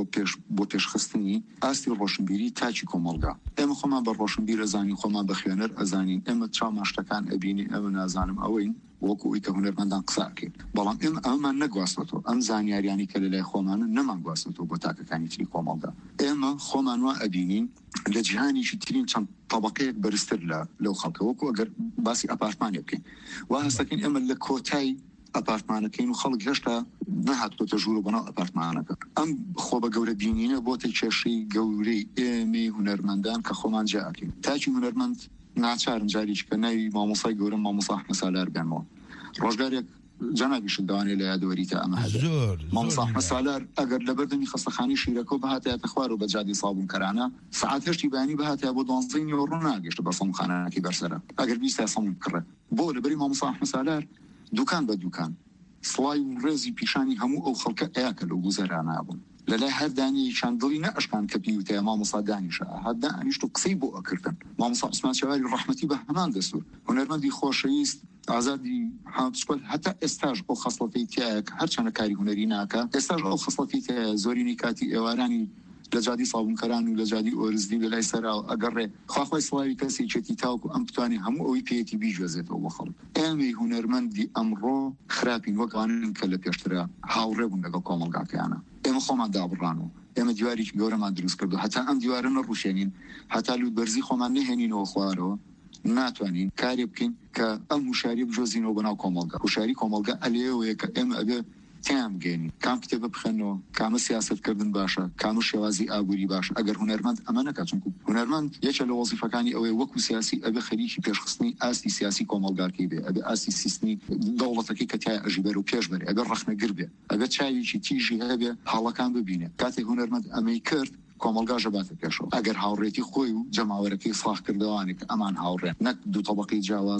بۆ پێشخستنی ئاستی ڕۆشنبیری تاچی کۆمەلگا ئێمە خۆمان بە ڕۆشنبیر ئەزانین خۆمان بە خوێنەر ئەزانین ئێمە چاماشتەکان ئەبینی ئەمە نازانم ئەوەین وەکو ئەوی کە هونەرمەندان قساکەین بەڵام ئێمە ئەمەمان نەگواستەوە ئەم زانیاریانی کە لەلای خۆمانە نەمان گواستەوە بۆ تاکەکانی تری کۆمەلگا ئێمە خۆمان وا ئەبینین لە جیهانیشی ترین چەند طبقەیەک بەرزتر لەو خەڵکە وەکو ئەگەر باسی ئەپارتمانێ بکەین وا هەستەکەین ئێمە لە کۆتای ئەپارتمانەکەین و خەڵک هێشتا نەهاتۆتە ژوور و بەناو ئەپارتمانەکە ئەم خۆ بە گەورە بینینە بۆتە کێشەی گەورەی ئێمەی هونەرمەندان کە خۆمان جاکەین تاکی هونەرمەند ناچارن جاریش کە ناوی مامۆسای گەورە مامۆسا ئەحمەد سالار بێنەوە ڕۆژگارێک جەنابیشت دەوانێت لە یادوەریتە ئەمە هەبێت مامۆسا ئەحمەد سالار ئەگەر لە بەردەمی خەستەخانەی شیرەکە بەهاتایەتە خوار و بە جادی سابوونکەرانە سەعات هەشتی بەیانی بەهاتایە بۆ 12 ڕۆ ناگەشتە بە سەمخانەکەی بەرسەرە ئەگەر بیستە سەم بکڕێت بۆ لەبەری مامۆسا ئەحمەد سالار دوکان بە دوکان سڵای و ڕێزی پیشانی هەموو ئەو خەڵکە ئەیاکە لەو گوزەرانە بوون لەلای هەردانی چاندڵی نەئەشکان کە پیوتەیە مامۆسا دانیشە هەدا ئەنیشت و قسەی بۆ ئەکردن مامۆسا عوسمان چاواری ڕەحمەتی بە هەمان دەستور هونەرمەندی خۆشەویست ئازادی هەمسکۆل هەتا ئێستاژ ئەو خەسڵەتی تایە هەرچەندە کاری هونەری ناکە ئێستاژ ئەو خەسڵەتی تایە زۆرینی کاتی ئێوارانی لە جادی سابوونکەران و لە جادی ئۆرزدی لە لای سەراوە ئەگەڕێ خواخوای سڵاوی کەسی چێتی تاوکو ئەم بتوانێ هەموو ئەوی پێیەتی بیژۆزێتەوە بۆ خەڵک ئێمەی هونەرمەندی ئەمڕۆ خراپین وەکوانن کە لە پێشترە هاوڕێ بوون لەگەڵ کۆمەلگاکەیانە ئێمە خۆمان دابڕانەوە ئێمە دیوارێکی گەورەمان دروست کردو هەتا ئەم دیوارە نەڕوشێنین هەتا لوودبەرزی خۆمان نهێنینەوە خوارەوە ناتوانین کارێ بکەین کە ئەم هوشاری بجۆزینەوە بەناو کۆمەلگا هوشاری کۆمەلگا ئەلێەوەیە کە ئێمە ئەبێ تیام گەێنی کام کتێبە بخێنەوە کامە سیاستکردن باشە کامە شێوازی ئابووری باشە ئەگەر هونەرمەند ئەمە نەکات چونکو هونەرمەند یەکێک لە وەزیفەکانی ئەوەیە وەکو سیاسی ئەبێ خەریکی پێشخستنی ئاستی سیاسی کۆمەلگاکەی بێ ئەبێ ئاستی سیستمی دەوڵەتەکەی کە تای ئەژیبەر و پێشبەرێ ئەبێ ڕەخنەگر بێ ئەبێ چاویکی تیژی هەبێ هەڵەکان ببینێ کاتێک هونەرمەند ئەمەی کرد کۆمەلگاژە باتە پێشەوە ئەگەر هاوڕێتی خۆی و جەماوەرەکەی ساخ کردوانێک ئەمان هاوڕێن نەک دوو تەبەقەی جیاوازن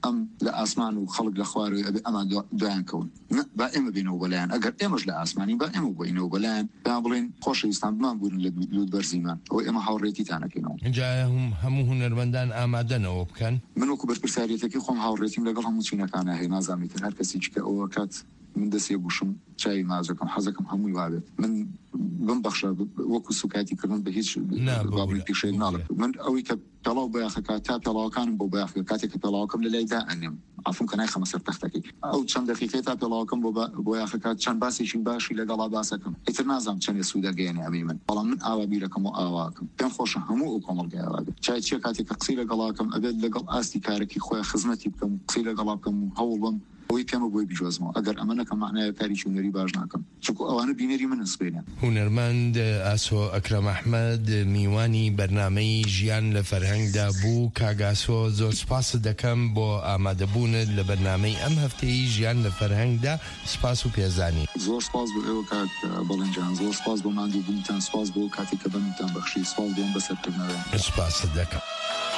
ئەم لە ئاسمان و خەڵک لە خوارەوەی ئەبێ ئەمان دویان کەون با ئێمە بینەوە بەلایەن ئەگەر ئێمەش لە ئاسمانی با ئێمە بینەوە بەلایەن با بڵێن خۆشەویستان بمان بوون لە لود بەرزیمان ئەو ئێمە هاوڕێتیتانەکەینەوە اینجا هەموو هونەرمەندان ئامادەنەوە بکەن من وەکو بەرپرساریەتەکەی خۆم هاوڕێتیم لەگەڵ هەموو چینەکانە هەیە نازانیتر هەر کەسێکی کە ئەوە کات من دەستێ گوشم چای مازەکەم حەزەکەم هەمووی وابێت من بم بەخشە وەکو سوکاتی کردن بە هیچ بابڵی پیشەی ناڵێت من ئەوەی کە پێڵاو بەیاخەکە تا پێڵاوەکانم بۆ بەیاخەکە کاتێک کە پێڵاوەکەم لە لایدا ئەنێم عفوم کە نایخەمە سەر تەختەکەی ئەو چەند دەقیقەی تا پێڵاوەکەم بۆ یاخەکە چەند باسێکی باشی لەگەڵا باسەکەم ئیتر نازانم چەندێ سوودەگەیەنێ ئەمی من بەڵام من ئاوا بیرەکەم و ئاواکەم پێم خۆشە هەموو ئەو کۆمەڵگەی ئاوا بێت چای چیە کاتێک کە قسەی لەگەڵاکەم ئەبێت لەگەڵ ئاستی کارێکی خۆی خزمەتی بکەم قسەی لەگەڵا بکەم و هەوڵ بم ئەوەی پێمە بۆی بیجۆزمەوە ئەگەر ئەمە نەکەم معنایە کاریی هونەری باش ناکەم چونکە ئەوانە بینەری من سبێنن هونەرمەند ئاسۆ ئەکرەم ئەحمەد میوانی بەرنامەی ژیان لە فەرهەنگدا بوو کاگاسۆ زۆر سپاس دەکەم بۆ ئامادەبوونت لە بەرنامەی ئەم هەفتەی ژیان لە فەرهەنگدا سپاس و پێزانی زۆر سپاس بۆ ئێوە کات بەڵێنجان زۆر سپاس بۆ ماندوو بوونتان سپاس بۆ کاتێک کە بەمتان بەخشی سپاس بۆم بەسەرکردنەوە سپاس دەکەم